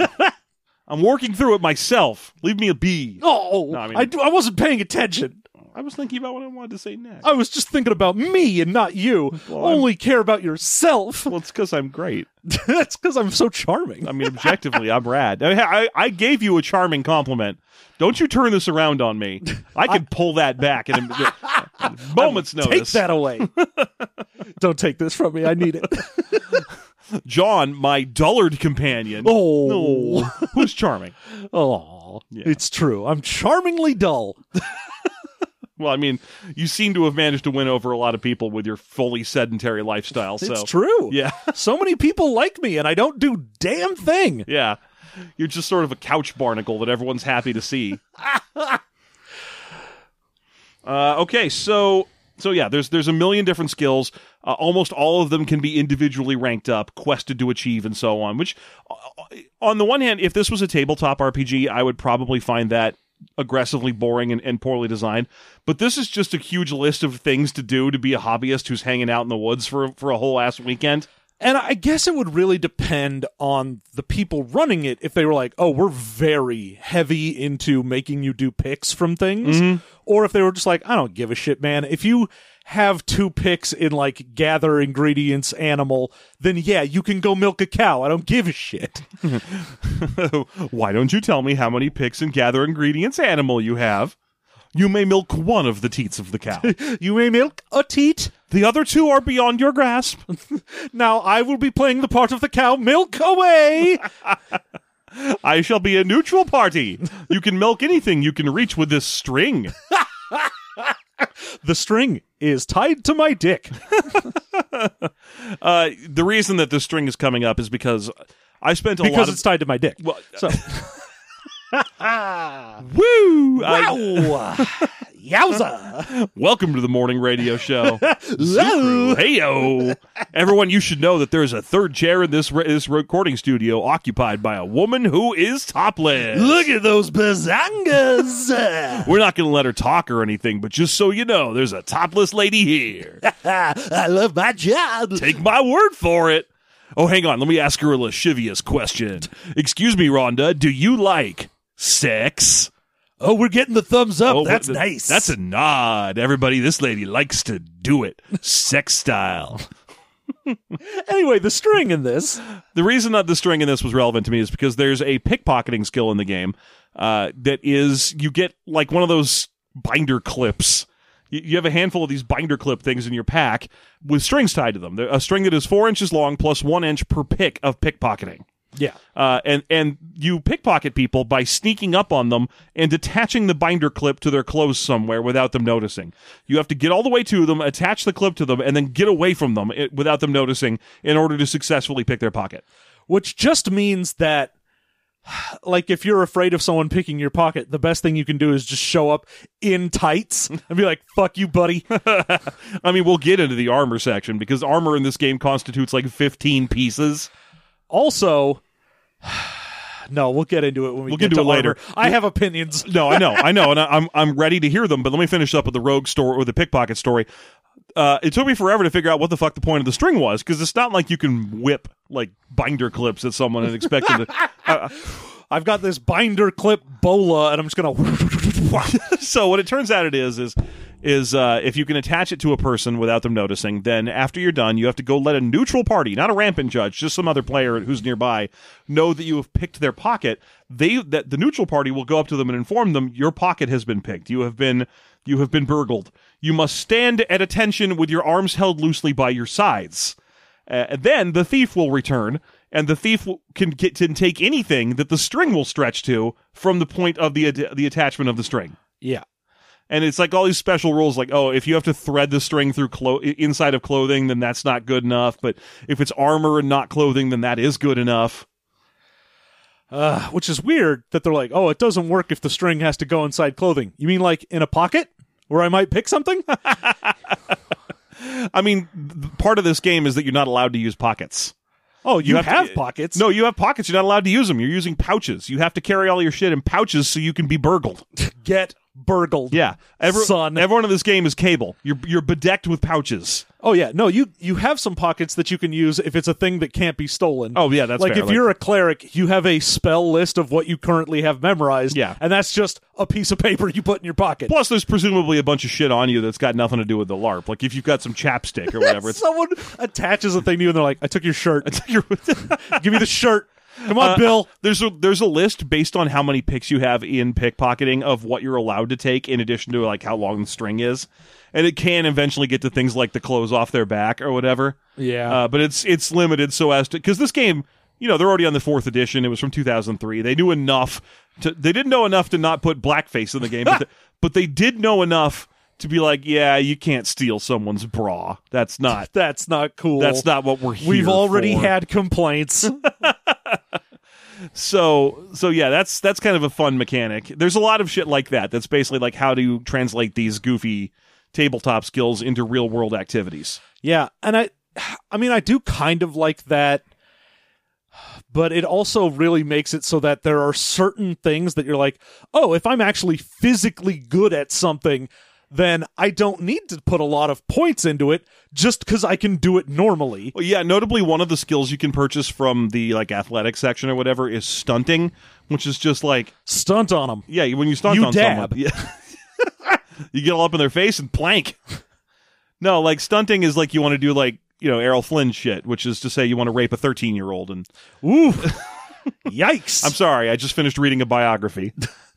I'm working through it myself. Leave me a B. Oh, no, I wasn't paying attention. I was thinking about what I wanted to say next. I was just thinking about me and not you. Well, Only care about yourself. Well, it's because I'm great. That's because I'm so charming. I mean, objectively, I'm rad. I gave you a charming compliment. Don't you turn this around on me. I can pull that back in a moment's notice. Take that away. Don't take this from me. I need it. John, my dullard companion. Oh. Who's charming? Oh, Yeah. It's true. I'm charmingly dull. Well, I mean, you seem to have managed to win over a lot of people with your fully sedentary lifestyle. So. It's true. Yeah. So many people like me, and I don't do damn thing. Yeah. You're just sort of a couch barnacle that everyone's happy to see. Okay, so yeah, there's a million different skills. Almost all of them can be individually ranked up, quested to achieve, and so on. Which, on the one hand, if this was a tabletop RPG, I would probably find that aggressively boring and poorly designed. But this is just a huge list of things to do to be a hobbyist who's hanging out in the woods for a whole ass weekend. And I guess it would really depend on the people running it if they were like, oh, we're very heavy into making you do picks from things. Or if they were just like, I don't give a shit, man. If you have 2 picks in like gather ingredients animal, then yeah, you can go milk a cow. I don't give a shit. Why don't you tell me how many picks in gather ingredients animal you have? You may milk one of the teats of the cow. You may milk a teat. The other 2 are beyond your grasp. Now I will be playing the part of the cow. Milk away. I shall be a neutral party. You can milk anything you can reach with this string. The string is tied to my dick. The reason that this string is coming up is because I spent a lot Because of... it's tied to my dick. Well, So. woo! Wow. Yowza. Welcome to the morning radio show. Hey-yo. Everyone, you should know that there's a third chair in this recording studio occupied by a woman who is topless. Look at those bazangas. We're not going to let her talk or anything, but just so you know, there's a topless lady here. I love my job. Take my word for it. Oh, hang on. Let me ask her a lascivious question. Excuse me, Rhonda. Do you like sex? Oh, we're getting the thumbs up. Oh, That's nice. That's a nod. Everybody, this lady likes to do it. Sex style. Anyway, the string in this. The reason that the string in this was relevant to me is because there's a pickpocketing skill in the game that is, you get like one of those binder clips. You have a handful of these binder clip things in your pack with strings tied to them. A string that is 4 inches long plus 1 inch per pick of pickpocketing. Yeah. And you pickpocket people by sneaking up on them and attaching the binder clip to their clothes somewhere without them noticing. You have to get all the way to them, attach the clip to them, and then get away from them without them noticing in order to successfully pick their pocket. Which just means that, like, if you're afraid of someone picking your pocket, the best thing you can do is just show up in tights and be like, fuck you, buddy. I mean, we'll get into the armor section because armor in this game constitutes like 15 pieces. Also, no, we'll get into it when we get into to it later. armor. I have opinions. No, I know, and I'm ready to hear them. But let me finish up with the rogue story or the pickpocket story. It took me forever to figure out what the fuck the point of the string was because it's not like you can whip like binder clips at someone and expect them to. I've got this binder clip bola, and I'm just gonna. So what it turns out it is if you can attach it to a person without them noticing, then after you're done, you have to go let a neutral party, not a rampant judge, just some other player who's nearby, know that you have picked their pocket. That the neutral party will go up to them and inform them your pocket has been picked. You have been burgled. You must stand at attention with your arms held loosely by your sides. And then the thief will return, and the thief can take anything that the string will stretch to from the point of the attachment of the string. Yeah. And it's like all these special rules, like, oh, if you have to thread the string through inside of clothing, then that's not good enough. But if it's armor and not clothing, then that is good enough. Which is weird that they're like, oh, it doesn't work if the string has to go inside clothing. You mean like in a pocket where I might pick something? I mean, part of this game is that you're not allowed to use pockets. Oh, you have pockets? No, you have pockets. You're not allowed to use them. You're using pouches. You have to carry all your shit in pouches so you can be burgled. Get burgled. Yeah, son. Everyone in this game is Cable. You're bedecked with pouches. Oh yeah, no, you have some pockets that you can use if it's a thing that can't be stolen. Oh yeah, that's like fair. if you're a cleric, you have a spell list of what you currently have memorized. Yeah. And that's just a piece of paper you put in your pocket. Plus, there's presumably a bunch of shit on you that's got nothing to do with the LARP. Like if you've got some chapstick or whatever. It's Someone attaches a thing to you and they're like, I took your shirt. Give me the shirt. Come on, Bill. There's a list based on how many picks you have in pickpocketing of what you're allowed to take in addition to like how long the string is. And it can eventually get to things like the clothes off their back or whatever. Yeah. But it's limited so as to, because this game, they're already on the 4th edition. It was from 2003. They knew enough they didn't know enough to not put blackface in the game, but they did know enough to be like, yeah, you can't steal someone's bra. That's not cool. That's not what we're here We've already for. had complaints. So yeah, that's kind of a fun mechanic. There's a lot of shit like that. That's basically like how to translate these goofy tabletop skills into real world activities. Yeah, and I mean, I do kind of like that, but it also really makes it so that there are certain things that you're like, oh, if I'm actually physically good at something, then I don't need to put a lot of points into it just because I can do it normally. Well, yeah, notably one of the skills you can purchase from the like athletic section or whatever is stunting, which is just like stunt on them. Yeah, when you stunt you on dab. someone, yeah. You get all up in their face and plank. No, like stunting is like you want to do like, Errol Flynn shit, which is to say you want to rape a 13-year-old and ooh. Yikes. I'm sorry, I just finished reading a biography.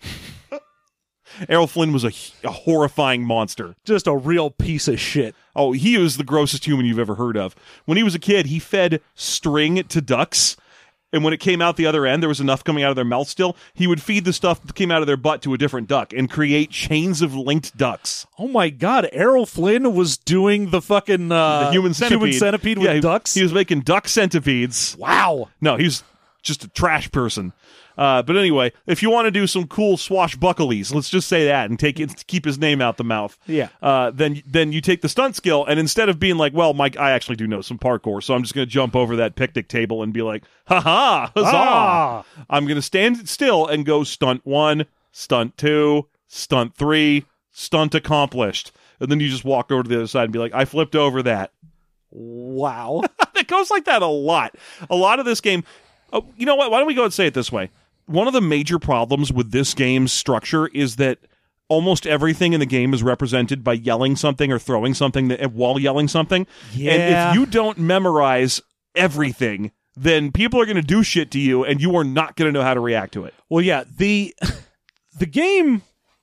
Errol Flynn was a horrifying monster. Just a real piece of shit. Oh, he was the grossest human you've ever heard of. When he was a kid, he fed string to ducks. And when it came out the other end, there was enough coming out of their mouth still. He would feed the stuff that came out of their butt to a different duck and create chains of linked ducks. Oh my God, Errol Flynn was doing the fucking the human centipede with ducks? He was making duck centipedes. Wow. No, he's just a trash person. But anyway, if you want to do some cool swashbucklies, let's just say that and keep his name out the mouth. Yeah. Then you take the stunt skill, and instead of being like, well, Mike, I actually do know some parkour, so I'm just going to jump over that picnic table and be like, ha-ha, huzzah! Ah. I'm going to stand still and go stunt 1, stunt 2, stunt 3, stunt accomplished. And then you just walk over to the other side and be like, I flipped over that. Wow. It goes like that a lot. A lot of this game... Oh, you know what? Why don't we go and say it this way? One of the major problems with this game's structure is that almost everything in the game is represented by yelling something or throwing something while yelling something. Yeah. And if you don't memorize everything, then people are going to do shit to you, and you are not going to know how to react to it. Well, yeah, the game,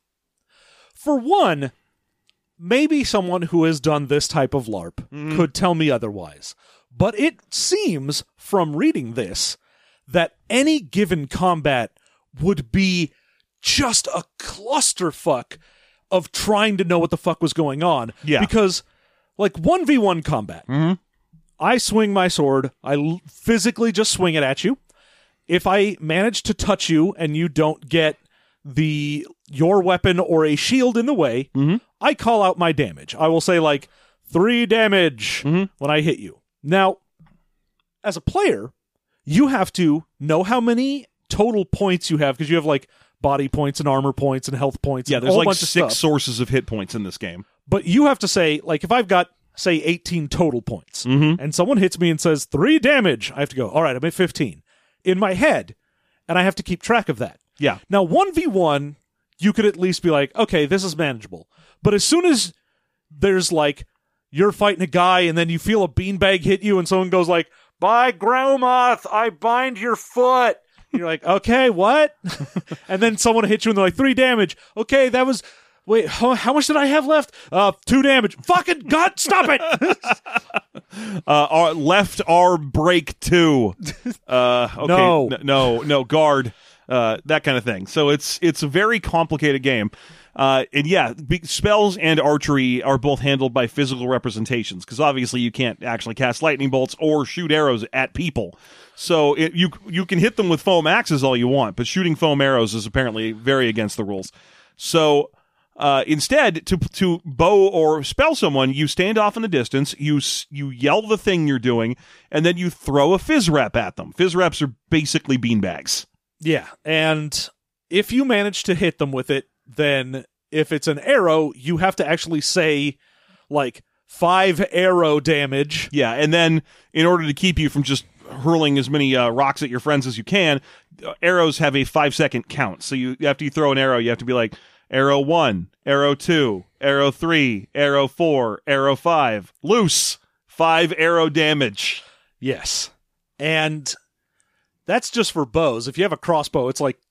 for one, maybe someone who has done this type of LARP could tell me otherwise. But it seems, from reading this, that any given combat would be just a clusterfuck of trying to know what the fuck was going on. Yeah. Because, like, 1v1 combat, I swing my sword, I physically just swing it at you. If I manage to touch you and you don't get your weapon or a shield in the way, I call out my damage. I will say, like, 3 damage when I hit you. Now, as a player, you have to know how many total points you have, because you have like body points and armor points and health points. Yeah, and there's a whole like bunch of 6 stuff. sources of hit points in this game. But you have to say, like, if I've got, say, 18 total points, and someone hits me and says 3 damage, I have to go, all right, I'm at 15 in my head, and I have to keep track of that. Yeah. Now, 1v1, you could at least be like, okay, this is manageable. But as soon as there's like, you're fighting a guy and then you feel a beanbag hit you and someone goes like, by Graumoth, I bind your foot. You're like, okay, what? And then someone hits you and they're like, 3 damage. Okay, that was... Wait, how much did I have left? 2 damage. Fucking God, stop it! Our left arm break 2. Okay, no, guard. That kind of thing. So it's a very complicated game. And yeah, spells and archery are both handled by physical representations, because obviously you can't actually cast lightning bolts or shoot arrows at people. So you can hit them with foam axes all you want, but shooting foam arrows is apparently very against the rules. So instead, to bow or spell someone, you stand off in the distance, you yell the thing you're doing, and then you throw a fizz rep at them. Fizz reps are basically beanbags. Yeah, and if you manage to hit them with it, then if it's an arrow, you have to actually say, like, 5 arrow damage. Yeah, and then in order to keep you from just hurling as many rocks at your friends as you can, arrows have a 5-second count. So after you throw an arrow, you have to be like, arrow 1, arrow 2, arrow 3, arrow 4, arrow 5, loose, 5 arrow damage. Yes. And that's just for bows. If you have a crossbow, it's like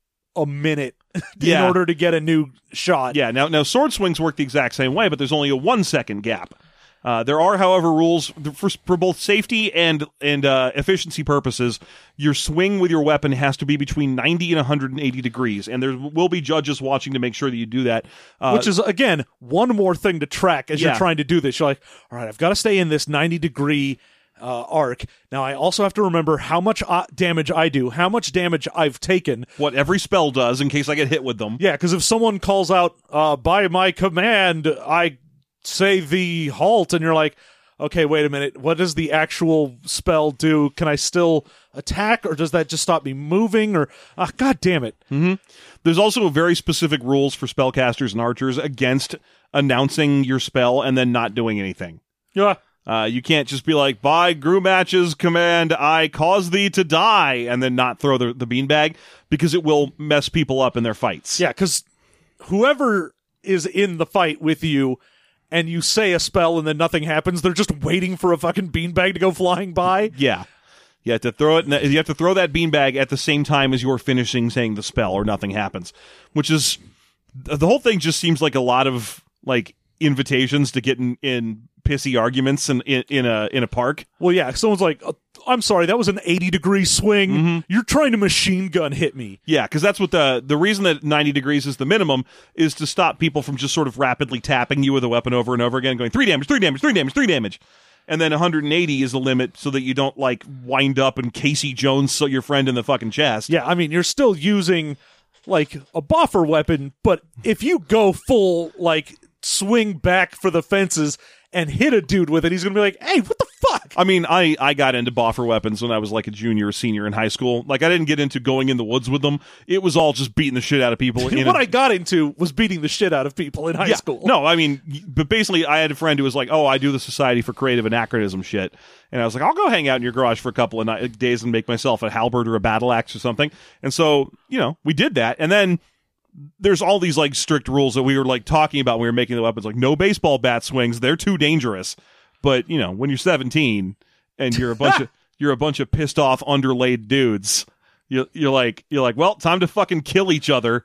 a minute in order to get a new shot. Yeah, now sword swings work the exact same way, but there's only a 1-second gap. There are, however, rules for both safety and efficiency purposes. Your swing with your weapon has to be between 90 and 180 degrees, and there will be judges watching to make sure that you do that. Which is, again, one more thing to track as you're trying to do this. You're like, all right, I've got to stay in this 90-degree arc. Now, I also have to remember how much damage I do, how much damage I've taken. What every spell does in case I get hit with them. Yeah, because if someone calls out, by my command, I say the halt, and you're like, okay, wait a minute, what does the actual spell do? Can I still attack, or does that just stop me moving? Or god damn it. Mm-hmm. There's also very specific rules for spellcasters and archers against announcing your spell and then not doing anything. Yeah. You can't just be like, by Grumach's command, I cause thee to die, and then not throw the beanbag, because it will mess people up in their fights. Yeah, because whoever is in the fight with you and you say a spell and then nothing happens, they're just waiting for a fucking beanbag to go flying by. Yeah. You have to throw it. You have to throw that beanbag at the same time as you're finishing saying the spell, or nothing happens. Which is, the whole thing just seems like a lot of like invitations to get in pissy arguments in a park. Well, yeah, someone's like, I'm sorry, that was an 80-degree swing. Mm-hmm. You're trying to machine gun hit me. Yeah, because that's what the reason that 90 degrees is the minimum is to stop people from just sort of rapidly tapping you with a weapon over and over again, going 3 damage, 3 damage, 3 damage, 3 damage. And then 180 is the limit, so that you don't like wind up and Casey Jones your friend in the fucking chest. Yeah, I mean, you're still using like a buffer weapon, but if you go full like swing back for the fences and hit a dude with it, he's gonna be like, hey, what the fuck? I mean, I got into boffer weapons when I was like a junior or senior in high school. Like, I didn't get into going in the woods with them. It was all just beating the shit out of people. I got into was beating the shit out of people in high school. No, I mean, but basically I had a friend who was like, oh, I do the Society for Creative Anachronism shit. And I was like, I'll go hang out in your garage for a couple of days and make myself a halberd or a battle axe or something. And so, we did that. And then there's all these like strict rules that we were like talking about when we were making the weapons, like no baseball bat swings, they're too dangerous. But when you're 17 and you're a bunch of pissed off underlaid dudes, you're like, well, time to fucking kill each other.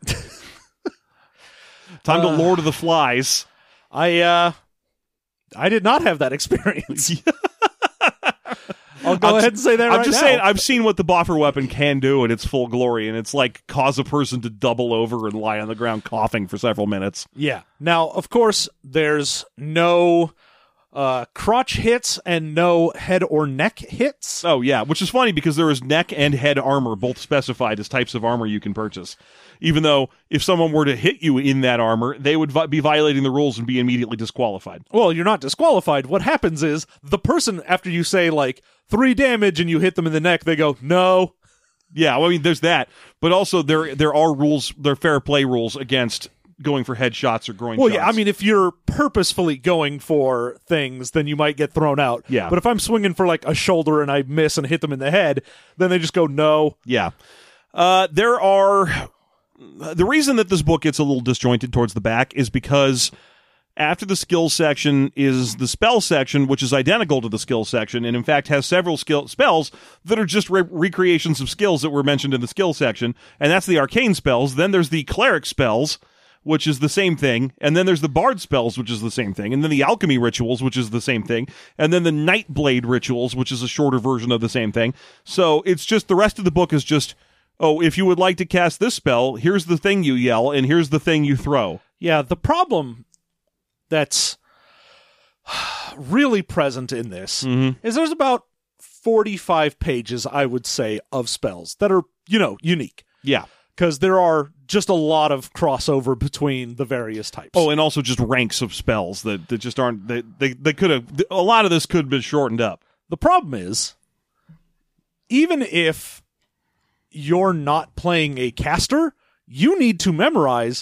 Time to Lord of the Flies. I did not have that experience. I'll go ahead and say that I'm just saying, I've seen what the boffer weapon can do in its full glory, and it's like cause a person to double over and lie on the ground coughing for several minutes. Yeah. Now, of course, there's no crotch hits and no head or neck hits. Oh, yeah, which is funny because there is neck and head armor both specified as types of armor you can purchase. Even though if someone were to hit you in that armor, they would be violating the rules and be immediately disqualified. Well, you're not disqualified. What happens is the person, after you say like 3 damage and you hit them in the neck, they go, no. Yeah, well, I mean, there's that. But also there are rules, there are fair play rules against going for headshots or groin shots. Well, yeah, I mean, if you're purposefully going for things, then you might get thrown out. Yeah. But if I'm swinging for like a shoulder and I miss and hit them in the head, then they just go, no. Yeah. The reason that this book gets a little disjointed towards the back is because after the skills section is the spell section, which is identical to the skills section, and in fact has several spells that are just recreations of skills that were mentioned in the skill section, and that's the arcane spells. Then there's the cleric spells, which is the same thing, and then there's the bard spells, which is the same thing, and then the alchemy rituals, which is the same thing, and then the Nightblade rituals, which is a shorter version of the same thing. So it's just, the rest of the book is just, oh, if you would like to cast this spell, here's the thing you yell, and here's the thing you throw. Yeah, the problem that's really present in this is there's about 45 pages, I would say, of spells that are, unique. Yeah. Because there are just a lot of crossover between the various types. Oh, and also just ranks of spells that just aren't, they could have, a lot of this could have been shortened up. The problem is, even if you're not playing a caster, you need to memorize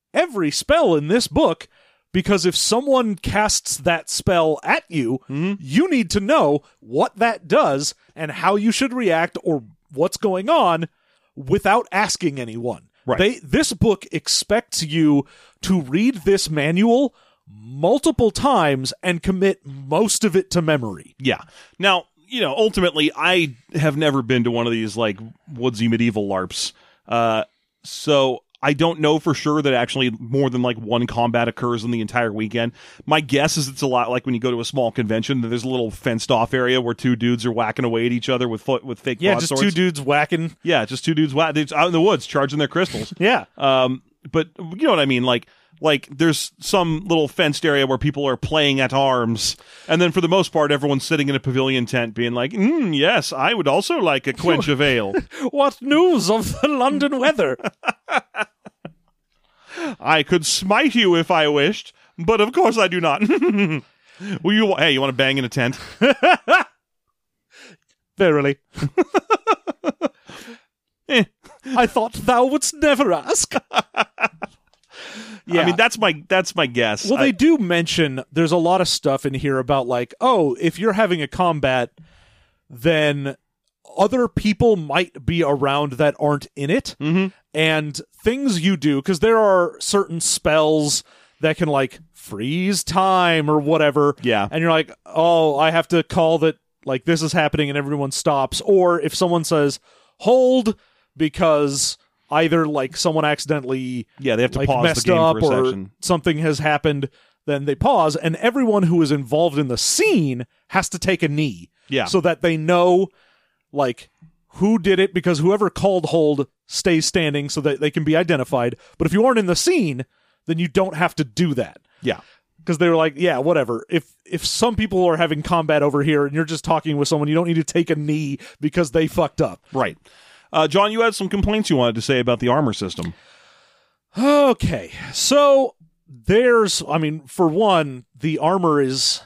every spell in this book, because if someone casts that spell at you, you need to know what that does and how you should react or what's going on without asking anyone. Right. This book expects you to read this manual multiple times and commit most of it to memory. Yeah. Now, ultimately, I have never been to one of these, like, woodsy medieval LARPs. So I don't know for sure that actually more than, like, one combat occurs in the entire weekend. My guess is it's a lot like when you go to a small convention, that there's a little fenced-off area where two dudes are whacking away at each other with fake just broadswords. two dudes whacking. Yeah, just two dudes out in the woods charging their crystals. Yeah. But you know what I mean? Like there's some little fenced area where people are playing at arms, and then for the most part, everyone's sitting in a pavilion tent being like, yes, I would also like a quench of ale. What news of the London weather? I could smite you if I wished, but of course I do not. You want to bang in a tent? Verily. I thought thou wouldst never ask. Yeah. I mean, that's my guess. Well, they do mention there's a lot of stuff in here about, like, oh, if you're having a combat, then other people might be around that aren't in it. Mm-hmm. And things you do, because there are certain spells that can, like, freeze time or whatever. Yeah. And you're like, oh, I have to call that, like, this is happening and everyone stops. Or if someone says, hold, because either, like, someone accidentally they have to like, pause messed the game up for a or section. something has happened, then they pause, and everyone who is involved in the scene has to take a knee. Yeah. So that they know, like, who did it, because whoever called hold stays standing so that they can be identified. But if you aren't in the scene, then you don't have to do that. Yeah. Because they were like, yeah, whatever. If some people are having combat over here and you're just talking with someone, you don't need to take a knee because they fucked up. Right. John, you had some complaints you wanted to say about the armor system. Okay. So for one, the armor is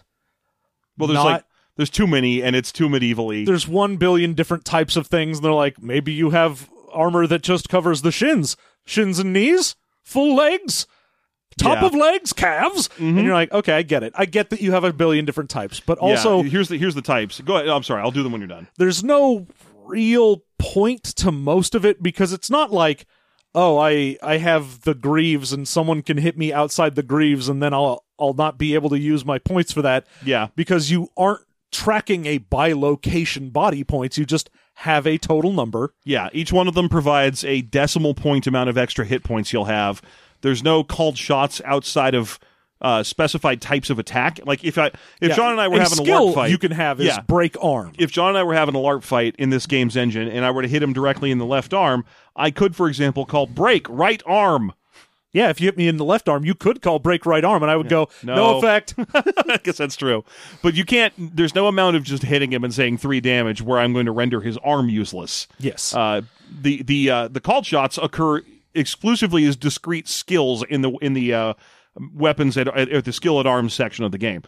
there's too many, and it's too medievally. There's 1 billion different types of things, and they're like, maybe you have armor that just covers the shins and knees, full legs, top of legs, calves, and you're like, okay, I get it. I get that you have 1 billion different types, but also here's the types. Go ahead. I'm sorry, I'll do them when you're done. There's no real point to most of it, because it's not like, oh, I have the greaves and someone can hit me outside the greaves and then I'll not be able to use my points for that. Yeah. Because you aren't tracking a by location body points, you just have a total number. Yeah, each one of them provides a decimal point amount of extra hit points you'll have. There's no called shots outside of specified types of attack. Like if John and I were having a LARP fight, you can have is break arm. If John and I were having a LARP fight in this game's engine and I were to hit him directly in the left arm, I could, for example, call break right arm. Yeah, if you hit me in the left arm, you could call break right arm, and I would go, no effect. I guess that's true. But you can't, there's no amount of just hitting him and saying 3 damage where I'm going to render his arm useless. Yes. The called shots occur exclusively as discrete skills in the weapons at the skill at arms section of the game.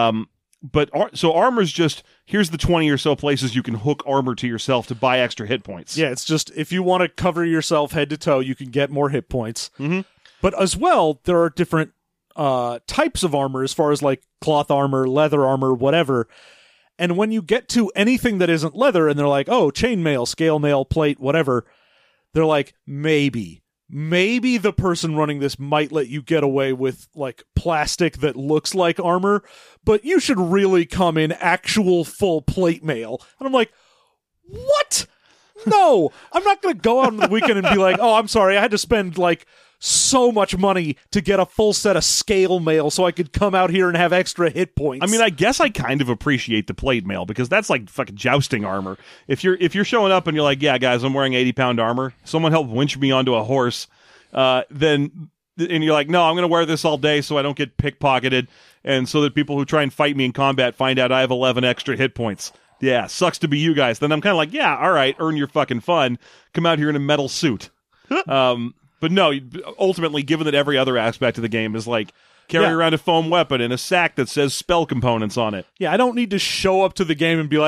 So armor's just, here's the 20 or so places you can hook armor to yourself to buy extra hit points. Yeah, it's just, if you want to cover yourself head to toe, you can get more hit points. Mm-hmm. But as well, there are different types of armor as far as like cloth armor, leather armor, whatever. And when you get to anything that isn't leather and they're like, oh, chainmail, scale mail, plate, whatever, they're like, maybe the person running this might let you get away with like plastic that looks like armor, but you should really come in actual full plate mail. And I'm like, what? No, I'm not going to go out on the weekend and be like, oh, I'm sorry, I had to spend like so much money to get a full set of scale mail so I could come out here and have extra hit points. I mean, I guess I kind of appreciate the plate mail because that's like fucking jousting armor. If you're showing up and you're like, yeah, guys, I'm wearing 80-pound armor. Someone help winch me onto a horse. And you're like, no, I'm going to wear this all day so I don't get pickpocketed, and so that people who try and fight me in combat find out I have 11 extra hit points. Yeah, sucks to be you guys. Then I'm kind of like, yeah, all right, earn your fucking fun. Come out here in a metal suit. But no, ultimately, given that every other aspect of the game is like carry around a foam weapon and a sack that says spell components on it. Yeah, I don't need to show up to the game and be like,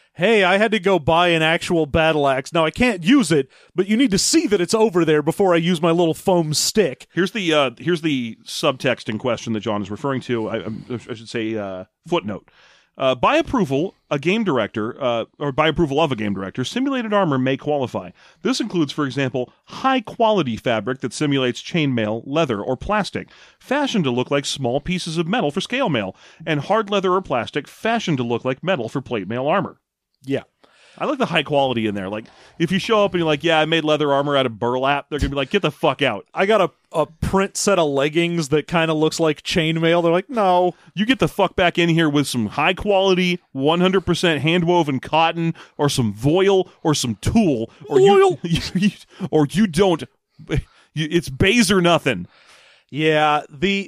hey, I had to go buy an actual battle axe. Now I can't use it, but you need to see that it's over there before I use my little foam stick. Here's the subtext in question that John is referring to. I should say footnote. By approval, a game director, or by approval of a game director, simulated armor may qualify. This includes, for example, high-quality fabric that simulates chainmail, leather, or plastic, fashioned to look like small pieces of metal for scale mail, and hard leather or plastic fashioned to look like metal for plate mail armor. Yeah. I like the high quality in there. Like, if you show up and you're like, yeah, I made leather armor out of burlap, they're going to be like, get the fuck out. I got a print set of leggings that kind of looks like chainmail. They're like, no. You get the fuck back in here with some high quality, 100% hand-woven cotton, or some voile, or some tulle. Or or you don't. It's baize or nothing. Yeah,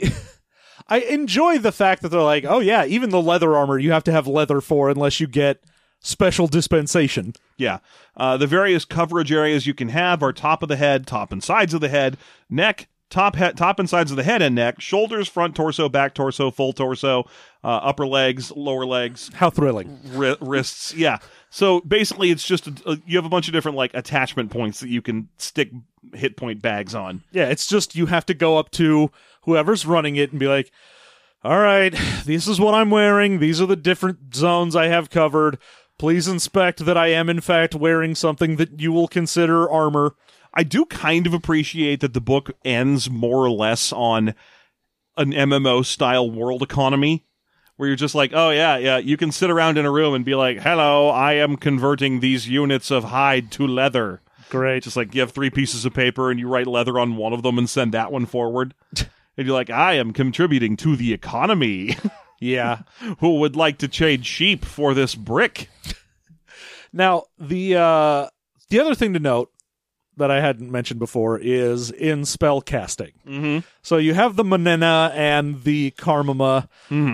I enjoy the fact that they're like, oh yeah, even the leather armor you have to have leather for unless you get special dispensation. Yeah. The various coverage areas you can have are top of the head, top and sides of the head, neck, top and sides of the head and neck, shoulders, front torso, back torso, full torso, upper legs, lower legs. How thrilling. Wrists. Yeah. So basically it's just you have a bunch of different like attachment points that you can stick hit point bags on. Yeah, it's just you have to go up to whoever's running it and be like, all right, this is what I'm wearing. These are the different zones I have covered. Please inspect that I am, in fact, wearing something that you will consider armor. I do kind of appreciate that the book ends more or less on an MMO-style world economy, where you're just like, oh, yeah, you can sit around in a room and be like, hello, I am converting these units of hide to leather. Great. Just like you have 3 pieces of paper and you write leather on one of them and send that one forward. And you're like, I am contributing to the economy. Yeah. Who would like to trade sheep for this brick? Now, the other thing to note that I hadn't mentioned before is in spell casting. Mm-hmm. So you have the Manena and the Karmama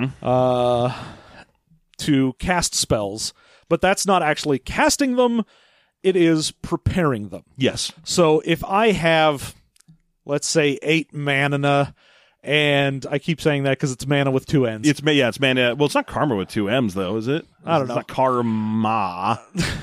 to cast spells, but that's not actually casting them, it is preparing them. Yes. So if I have, let's say, 8 Manena, and I keep saying that because it's mana with 2 N's. It's mana. Well, it's not karma with 2 M's, though, is it? I don't know. It's not karma.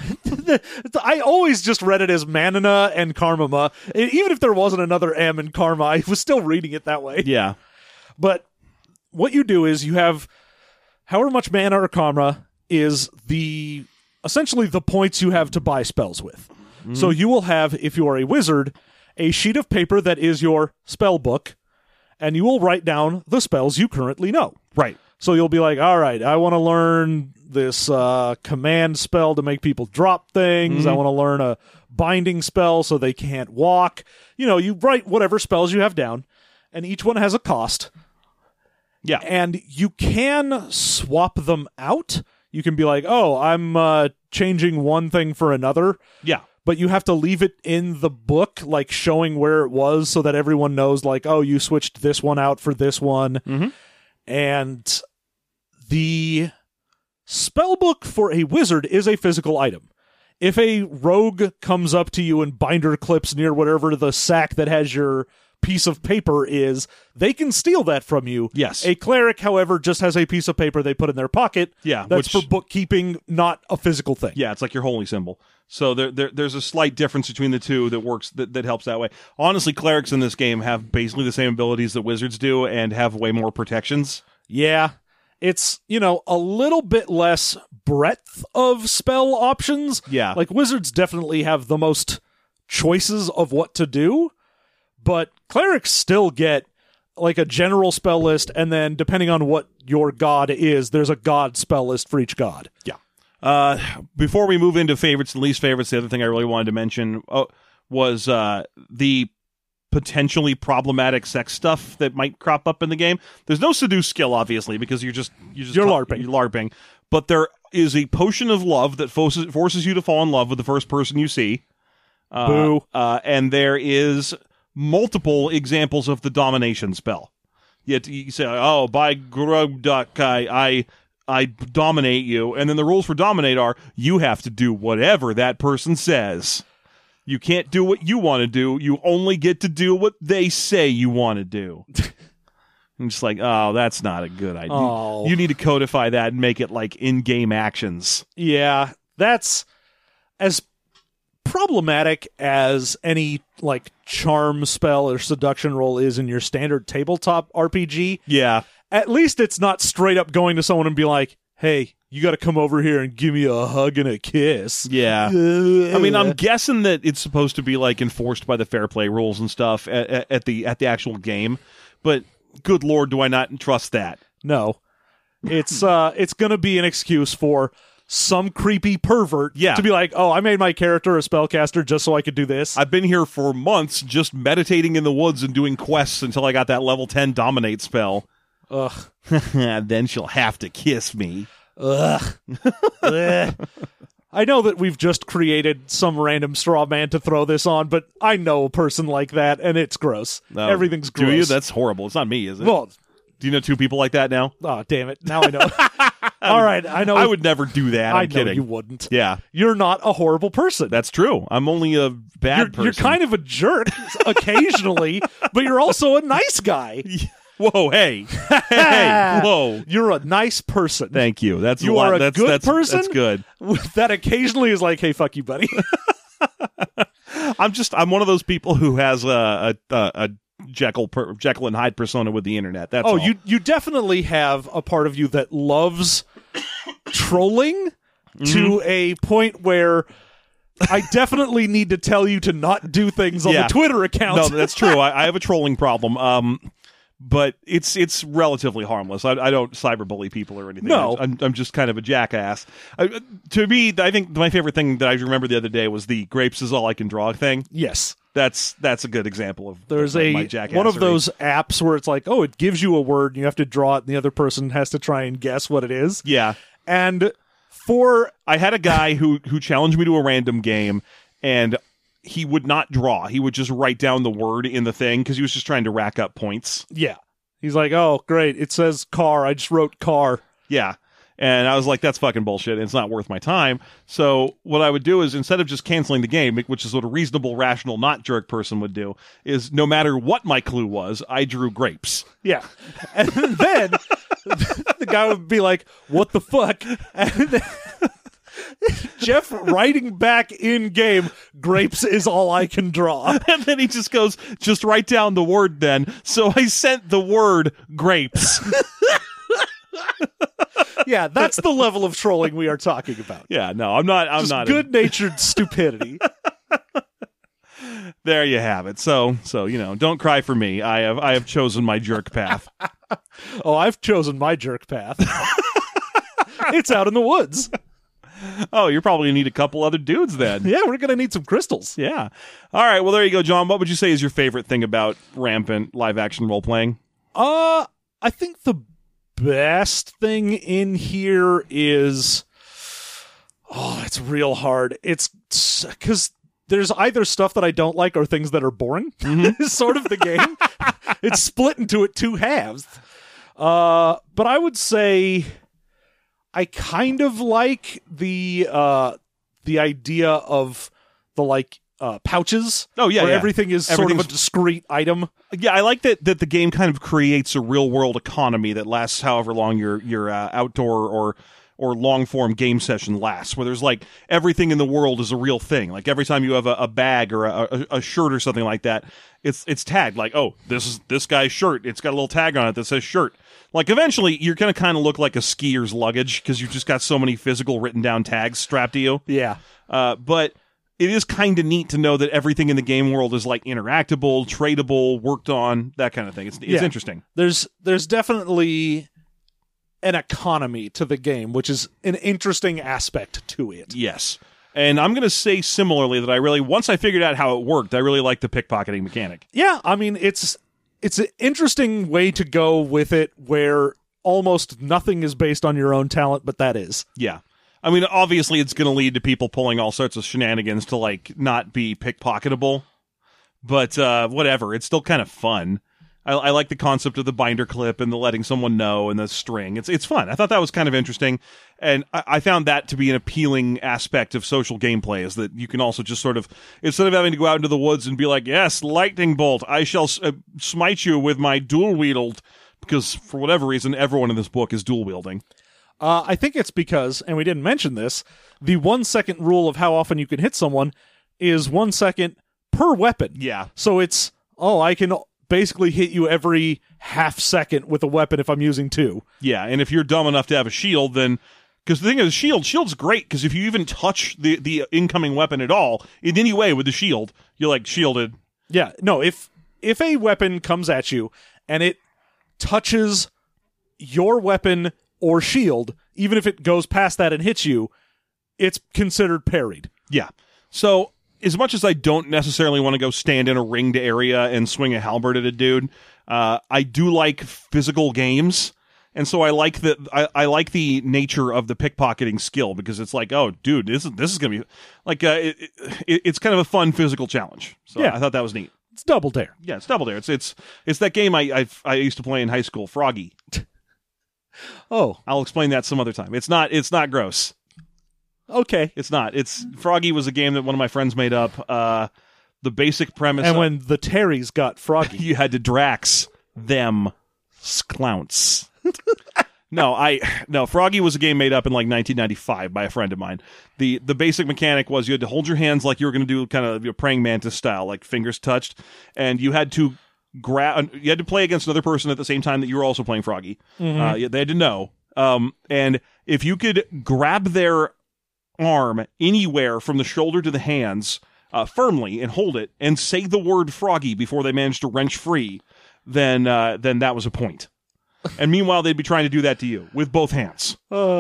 I always just read it as Manana and Karmama. Even if there wasn't another M in Karma, I was still reading it that way. Yeah. But what you do is you have however much mana or karma is essentially the points you have to buy spells with. Mm-hmm. So you will have, if you are a wizard, a sheet of paper that is your spell book, and you will write down the spells you currently know. Right. So you'll be like, all right, I want to learn this command spell to make people drop things. Mm-hmm. I want to learn a binding spell so they can't walk. You write whatever spells you have down, and each one has a cost. Yeah. And you can swap them out. You can be like, oh, I'm changing one thing for another. Yeah. But you have to leave it in the book, like showing where it was so that everyone knows, like, oh, you switched this one out for this one. Mm-hmm. And the spellbook for a wizard is a physical item. If a rogue comes up to you and binder clips near whatever the sack that has your piece of paper is, they can steal that from you. Yes. A cleric, however, just has a piece of paper they put in their pocket. Yeah. That's for bookkeeping, not a physical thing. Yeah, it's like your holy symbol. So there's a slight difference between the two that works, that helps that way. Honestly, clerics in this game have basically the same abilities that wizards do and have way more protections. Yeah. It's, a little bit less breadth of spell options. Yeah. Like, wizards definitely have the most choices of what to do, but clerics still get, like, a general spell list, and then, depending on what your god is, there's a god spell list for each god. Yeah. Before we move into favorites and least favorites, the other thing I really wanted to mention was the potentially problematic sex stuff that might crop up in the game. There's no seduce skill, obviously, because you're LARPing. You're LARPing. But there is a potion of love that forces you to fall in love with the first person you see. Boo. And there is multiple examples of the domination spell. Yet you say, oh, by Grogduck, I dominate you. And then the rules for dominate are you have to do whatever that person says. You can't do what you want to do. You only get to do what they say you want to do. I'm just like, oh, that's not a good idea. Oh. You need to codify that and make it like in-game actions. Yeah. That's as problematic as any like charm spell or seduction roll is in your standard tabletop RPG. Yeah. At least it's not straight up going to someone and be like, hey, you got to come over here and give me a hug and a kiss. Yeah. I mean, I'm guessing that it's supposed to be like enforced by the fair play rules and stuff at the actual game, but good Lord, do I not trust that? No. It's going to be an excuse for some creepy pervert to be like, oh, I made my character a spellcaster just so I could do this. I've been here for months just meditating in the woods and doing quests until I got that level 10 dominate spell. Ugh. Then she'll have to kiss me. Ugh. I know that we've just created some random straw man to throw this on, but I know a person like that, and it's gross. No. Everything's gross. Do you? That's horrible. It's not me, is it? Well, do you know two people like that now? Oh, damn it. Now I know. All right, I know. I would never do that. I'm kidding. You wouldn't. Yeah. You're not a horrible person. That's true. I'm only a bad person. You're kind of a jerk occasionally, but you're also a nice guy. Whoa, hey. Hey, whoa. You're a nice person. Thank you. That's you are a good person. That's good. That occasionally is like, hey, fuck you, buddy. I'm one of those people who has a Jekyll and Hyde persona with the internet. That's all. You definitely have a part of you that loves trolling to a point where I definitely need to tell you to not do things on the Twitter account. No, that's true. I have a trolling problem. But it's relatively harmless. I don't cyberbully people or anything. No. I'm just kind of a jackass. To me, I think my favorite thing that I remember the other day was the grapes is all I can draw thing. Yes. That's a good example of there's my jackassery. One of those apps where it's like, oh, it gives you a word and you have to draw it and the other person has to try and guess what it is. Yeah. And I had a guy who challenged me to a random game, and he would not draw. He would just write down the word in the thing because he was just trying to rack up points. Yeah. He's like, oh, great. It says car. I just wrote car. Yeah. And I was like, that's fucking bullshit. It's not worth my time. So what I would do is, instead of just canceling the game, which is what a reasonable, rational, not jerk person would do, is no matter what my clue was, I drew grapes. Yeah. And then the guy would be like, what the fuck? And then Jeff writing back in game, grapes is all I can draw. And then he just goes, just write down the word then. So I sent the word grapes. Yeah, that's the level of trolling we are talking about. Yeah, no, I'm not good-natured stupidity. There you have it. So don't cry for me. I have chosen my jerk path. Oh, I've chosen my jerk path. It's out in the woods. Oh, you're probably going to need a couple other dudes then. Yeah, we're going to need some crystals. Yeah. All right, well, there you go, John. What would you say is your favorite thing about rampant live-action role-playing? I think the best thing in here is... Oh, it's real hard. It's because there's either stuff that I don't like or things that are boring. Is sort of the game. It's split into two halves. But I would say... I kind of like the idea of the pouches. Oh yeah, where everything is sort of a discrete item. Yeah, I like that the game kind of creates a real world economy that lasts however long your outdoor or long form game session lasts. Where there's everything in the world is a real thing. Like every time you have a bag or a shirt or something like that, it's tagged. Like, oh, this is this guy's shirt. It's got a little tag on it that says shirt. Like, eventually, you're going to kind of look like a skier's luggage because you've just got so many physical written down tags strapped to you. Yeah. But it is kind of neat to know that everything in the game world is interactable, tradable, worked on, that kind of thing. It's interesting. There's definitely an economy to the game, which is an interesting aspect to it. Yes. And I'm going to say similarly that once I figured out how it worked, I really liked the pickpocketing mechanic. Yeah, I mean, it's an interesting way to go with it where almost nothing is based on your own talent, but that is. Yeah. I mean, obviously it's going to lead to people pulling all sorts of shenanigans to not be pickpocketable, but whatever. It's still kind of fun. I like the concept of the binder clip and the letting someone know and the string. It's fun. I thought that was kind of interesting, and I found that to be an appealing aspect of social gameplay, is that you can also just sort of, instead of having to go out into the woods and be like, yes, lightning bolt, I shall smite you with my dual wield, because for whatever reason, everyone in this book is dual wielding. I think it's because, and we didn't mention this, the 1 second rule of how often you can hit someone is 1 second per weapon. Yeah. So it's, I can basically hit you every half second with a weapon if I'm using 2. Yeah, and if you're dumb enough to have a shield, then... Because the thing is, shield's great, because if you even touch the incoming weapon at all, in any way with the shield, you're, like, shielded. Yeah, no, if a weapon comes at you and it touches your weapon or shield, even if it goes past that and hits you, it's considered parried. Yeah. So, as much as I don't necessarily want to go stand in a ringed area and swing a halberd at a dude, I do like physical games. And so I like the nature of the pickpocketing skill, because it's like, oh, dude, this is gonna be like it's kind of a fun physical challenge. So yeah. I thought that was neat. It's Double Dare. Yeah, it's Double Dare. It's that game I used to play in high school, Froggy. Oh, I'll explain that some other time. It's not gross. Okay, it's not. It's Froggy was a game that one of my friends made up. The basic premise, and when the Terrys got Froggy, you had to Drax them sklounce. No, Froggy was a game made up in like 1995 by a friend of mine. The basic mechanic was you had to hold your hands like you were going to do kind of your praying mantis style, like fingers touched, and you had to you had to play against another person at the same time that you were also playing Froggy. Mm-hmm. They had to know. And if you could grab their arm anywhere from the shoulder to the hands firmly and hold it and say the word Froggy before they managed to wrench free, then that was a point. And meanwhile, they'd be trying to do that to you with both hands.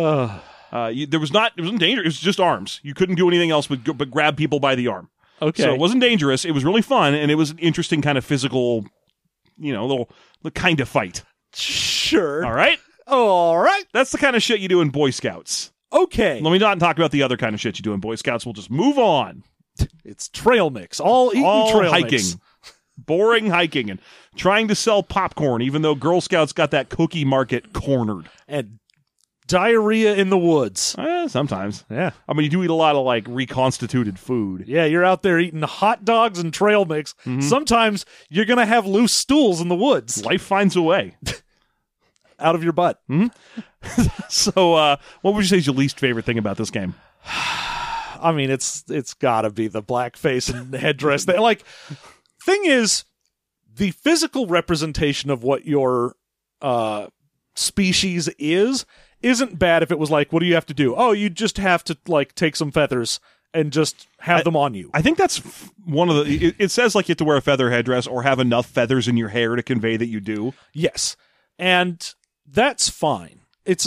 It wasn't dangerous. It was just arms. You couldn't do anything else but grab people by the arm. Okay. So it wasn't dangerous. It was really fun, and it was an interesting kind of physical, little kind of fight. Sure. All right? All right. That's the kind of shit you do in Boy Scouts. Okay. Let me not talk about the other kind of shit you do in Boy Scouts. We'll just move on. It's trail mix. All trail hiking. Mix. Boring hiking and trying to sell popcorn, even though Girl Scouts got that cookie market cornered. And diarrhea in the woods. Sometimes. Yeah. I mean, you do eat a lot of, like, reconstituted food. Yeah, you're out there eating hot dogs and trail mix. Mm-hmm. Sometimes you're going to have loose stools in the woods. Life finds a way. Out of your butt. Mm-hmm. So, what would you say is your least favorite thing about this game? I mean, it's got to be the blackface and headdress. Thing is, the physical representation of what your species isn't bad if it was like, what do you have to do? Oh, you just have to take some feathers and just have them on you. I think that's one of the... It says you have to wear a feather headdress or have enough feathers in your hair to convey that you do. Yes. And that's fine.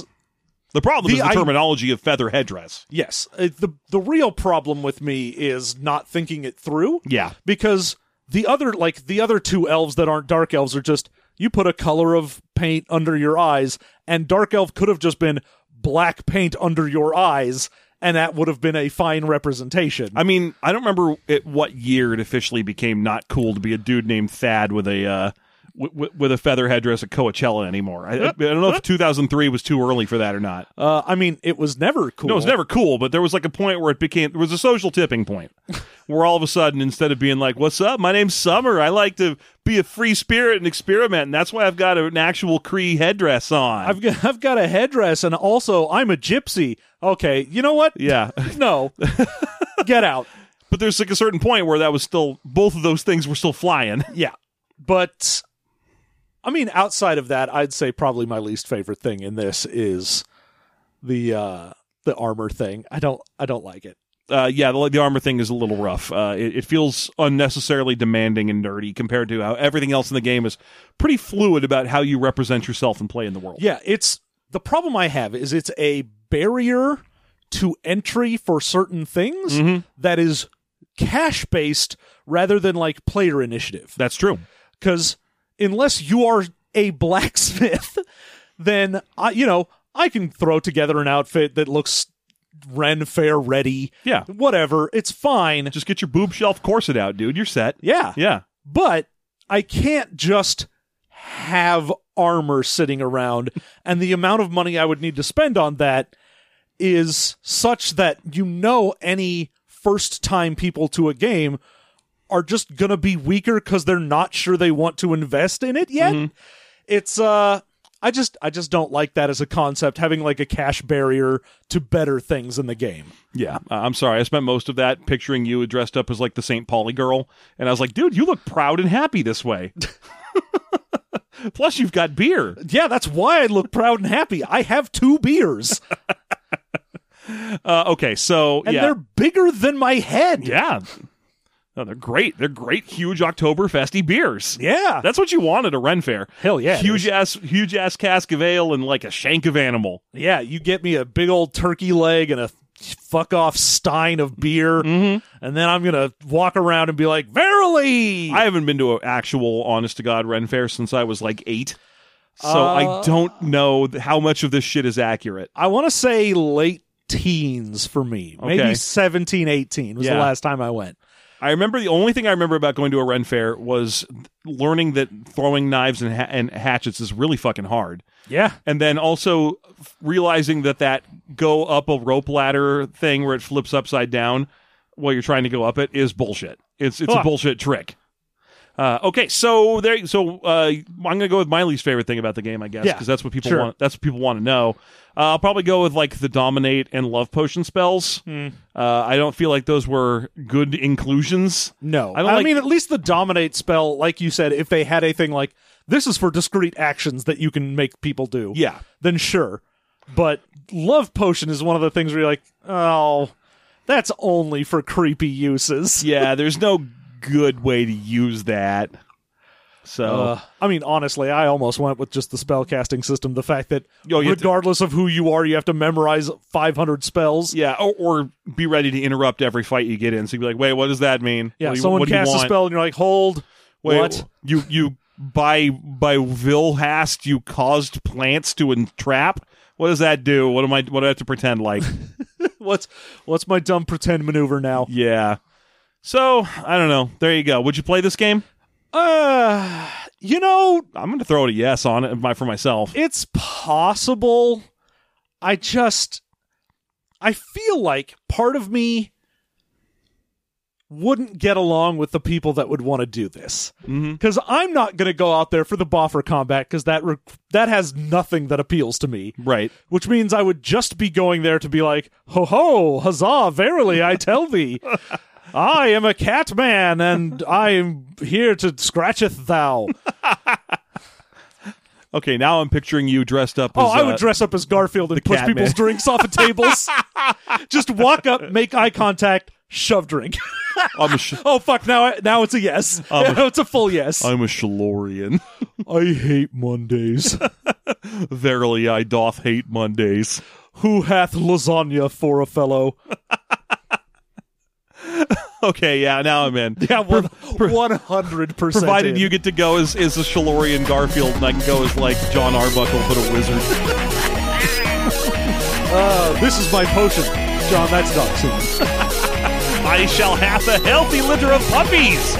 The problem is the terminology of feather headdress. Yes. The real problem with me is not thinking it through. Yeah. Because the other two elves that aren't dark elves are just, you put a color of paint under your eyes, and dark elf could have just been black paint under your eyes, and that would have been a fine representation. I mean, I don't remember what year it officially became not cool to be a dude named Thad with a feather headdress at Coachella anymore. I don't know if 2003 was too early for that or not. I mean, it was never cool. No, it was never cool, but there was a point where there was a social tipping point where all of a sudden, instead of being like, what's up, my name's Summer, I like to be a free spirit and experiment, and that's why I've got an actual Cree headdress on. I've got a headdress, and also I'm a gypsy. Okay, you know what? Yeah. No. Get out. But there's a certain point where that was still, both of those things were still flying. Yeah. But I mean, outside of that, I'd say probably my least favorite thing in this is the armor thing. I don't like it. The armor thing is a little rough. It feels unnecessarily demanding and nerdy compared to how everything else in the game is pretty fluid about how you represent yourself and play in the world. Yeah, the problem I have is it's a barrier to entry for certain things that is cash-based rather than player initiative. That's true. Because unless you are a blacksmith, then I can throw together an outfit that looks Ren Fair ready. Yeah. Whatever. It's fine. Just get your boob shelf corset out, dude. You're set. Yeah. Yeah. But I can't just have armor sitting around, and the amount of money I would need to spend on that is such that any first-time people to a game are just going to be weaker because they're not sure they want to invest in it yet. Mm-hmm. It's, I I just don't like that as a concept, having like a cash barrier to better things in the game. Yeah, I'm sorry. I spent most of that picturing you dressed up as like the St. Pauli girl, and I was like, dude, you look proud and happy this way. Plus, you've got beer. Yeah, that's why I look proud and happy. I have 2 beers. Okay, so and they're bigger than my head. Yeah. No, they're great. They're great, huge Oktoberfesty beers. Yeah. That's what you want at a Ren Fair. Hell yeah. Huge ass cask of ale and like a shank of animal. Yeah, you get me a big old turkey leg and a fuck off stein of beer, and then I'm gonna walk around and be like, verily. I haven't been to an actual honest to God Ren Fair since I was like 8. So I don't know how much of this shit is accurate. I want to say late teens for me. Maybe Okay. 17, 18 was the last time I went. I remember the only thing I remember about going to a Ren Fair was learning that throwing knives and hatchets is really fucking hard. Yeah. And then also realizing that go up a rope ladder thing where it flips upside down while you're trying to go up it is bullshit. It's a bullshit trick. Okay, so I'm going to go with my least favorite thing about the game, I guess, because that's what people want. That's what people want to know. I'll probably go with like the dominate and love potion spells. I don't feel like those were good inclusions. No, I mean at least the dominate spell, like you said, if they had a thing like this is for discrete actions that you can make people do. Yeah, then sure. But love potion is one of the things where you're like, oh, that's only for creepy uses. Yeah, there's no good way to use that. So I mean, honestly, I almost went with just the spell casting system. The fact that regardless of who you are, you have to memorize 500 spells. Yeah, or be ready to interrupt every fight you get in. So you'd be like, wait, what does that mean? Yeah, someone casts a spell and you're like, hold. Wait, what? You by Vilhast, you caused plants to entrap? What does that do? What do I have to pretend like? What's my dumb pretend maneuver now? Yeah. So, I don't know. There you go. Would you play this game? You know, I'm going to throw it a yes on it for myself. It's possible. I feel like part of me wouldn't get along with the people that would want to do this. Because I'm not going to go out there for the boffer combat, because that has nothing that appeals to me. Right. Which means I would just be going there to be like, ho ho, huzzah, verily I tell thee. I am a cat man, and I am here to scratcheth thou. Okay, now I'm picturing you dressed up as... I would dress up as Garfield and push people's drinks off of tables. Just walk up, make eye contact, shove drink. Oh, fuck, now it's a yes. It's a full yes. I'm a Shalorian. I hate Mondays. Verily, I doth hate Mondays. Who hath lasagna for a fellow? Okay, yeah, now I'm in. Yeah, 100%. Provided you get to go as a Shalorian Garfield, and I can go as, like, John Arbuckle, but a wizard. This is my potion. John, that's not true. I shall have a healthy litter of puppies!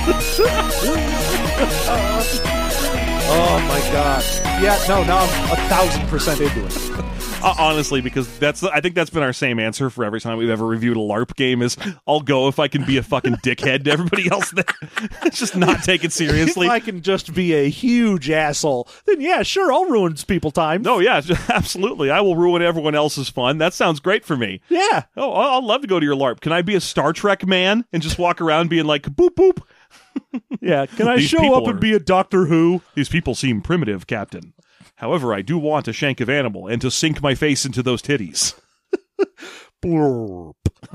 Oh, my God. Yeah, no, now I'm 1,000% into it. Honestly, because I think that's been our same answer for every time we've ever reviewed a LARP game is, I'll go if I can be a fucking dickhead to everybody else there. Just not take it seriously. If I can just be a huge asshole, then yeah, sure, I'll ruin people time. No, yeah, absolutely. I will ruin everyone else's fun. That sounds great for me. Yeah. Oh, I'll love to go to your LARP. Can I be a Star Trek man and just walk around being like, boop, boop? Yeah, can I show up and be a Doctor Who? These people seem primitive, Captain. However, I do want a shank of animal and to sink my face into those titties. Blurp.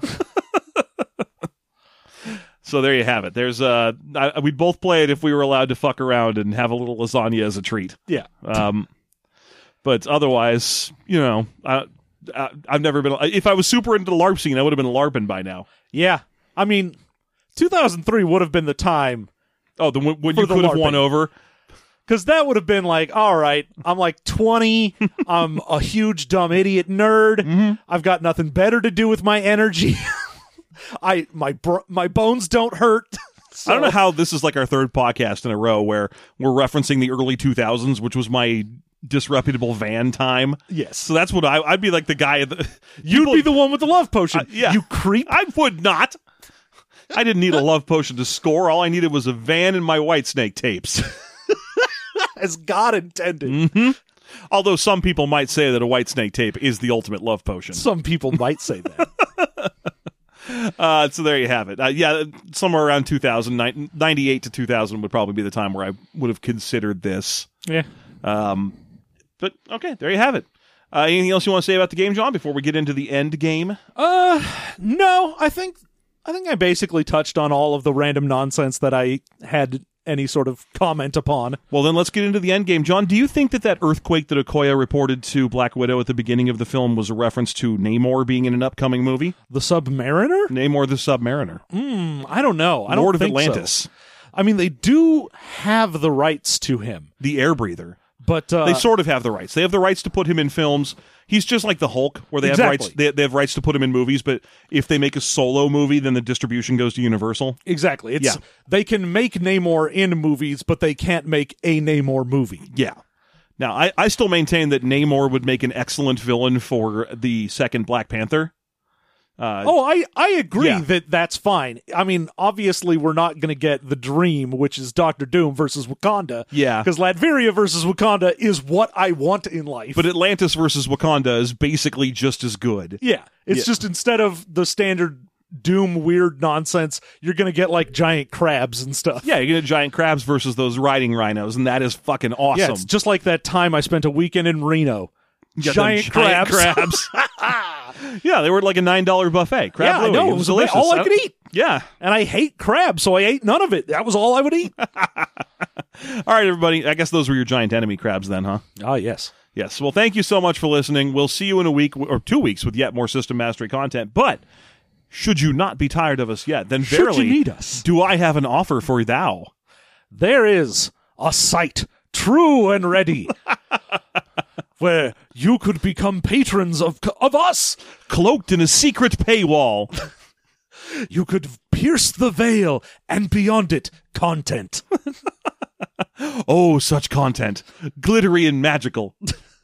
So there you have it. There's we'd both play it if we were allowed to fuck around and have a little lasagna as a treat. Yeah. But otherwise, you know, I've never been. If I was super into the LARP scene, I would have been LARPing by now. Yeah. I mean, 2003 would have been the time. Oh, when you could have won over. Because that would have been like, all right, I'm like 20, I'm a huge dumb idiot nerd, I've got nothing better to do with my energy, my bones don't hurt. So. I don't know how this is like our third podcast in a row where we're referencing the early 2000s, which was my disreputable van time. Yes. So that's what I'd be like the guy. You'd be the one with the love potion. Yeah. You creep. I would not. I didn't need a love potion to score. All I needed was a van and my Whitesnake tapes. As God intended. Although some people might say that a White Snake tape is the ultimate love potion. Some people might say that. So there you have it. Yeah, somewhere around 2000, 98 to 2000 would probably be the time where I would have considered this. Yeah. But okay, there you have it. Anything else you want to say about the game, John, before we get into the end game? No, I think I basically touched on all of the random nonsense that I had any sort of comment upon. Well, then let's get into the end game. John, do you think that earthquake that Okoye reported to Black Widow at the beginning of the film was a reference to Namor being in an upcoming movie? The Submariner? Namor the Submariner. I don't know. I don't Lord of think Atlantis. So. I mean, they do have the rights to him. The air breather. But they sort of have the rights. They have the rights to put him in films. He's just like the Hulk, where they have rights. They have rights to put him in movies, but if they make a solo movie, then the distribution goes to Universal. Exactly. They can make Namor in movies, but they can't make a Namor movie. Yeah. Now, I still maintain that Namor would make an excellent villain for the second Black Panther. I agree that that's fine. I mean, obviously, we're not going to get the Dream, which is Doctor Doom versus Wakanda. Yeah. Because Latveria versus Wakanda is what I want in life. But Atlantis versus Wakanda is basically just as good. Yeah. It's just instead of the standard Doom weird nonsense, you're going to get like giant crabs and stuff. Yeah, you're going to get giant crabs versus those riding rhinos, and that is fucking awesome. Yeah, it's just like that time I spent a weekend in Reno. Giant crabs. Yeah, they were like a $9 buffet. Crab Louie. I know. It was delicious. All I could eat. Yeah. And I hate crab, so I ate none of it. That was all I would eat. All right, everybody. I guess those were your giant enemy crabs then, huh? Oh, yes. Yes. Well, thank you so much for listening. We'll see you in a week or 2 weeks with yet more System Mastery content. But should you not be tired of us yet, then verily, should you need us, do I have an offer for thou. There is a site, true and ready, where you could become patrons of us. Cloaked in a secret paywall. You could pierce the veil and beyond it, content. Oh, such content. Glittery and magical.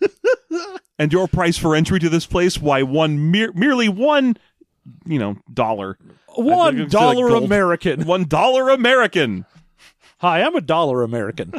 And your price for entry to this place, why merely $1, dollar. $1 American. $1 American. Hi, I'm $1 American.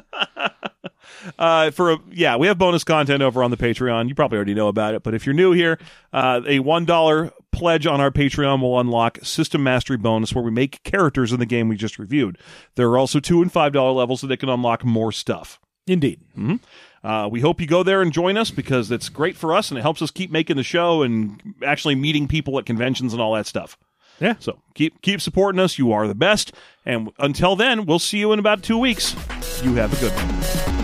We have bonus content over on the Patreon. You probably already know about it, but if you're new here, a $1 pledge on our Patreon will unlock System Mastery bonus, where we make characters in the game we just reviewed. There are also $2 and $5 levels so they can unlock more stuff. Indeed. Mm-hmm. We hope you go there and join us, because it's great for us and it helps us keep making the show and actually meeting people at conventions and all that stuff. Yeah. So keep supporting us. You are the best. And until then, we'll see you in about 2 weeks. You have a good one.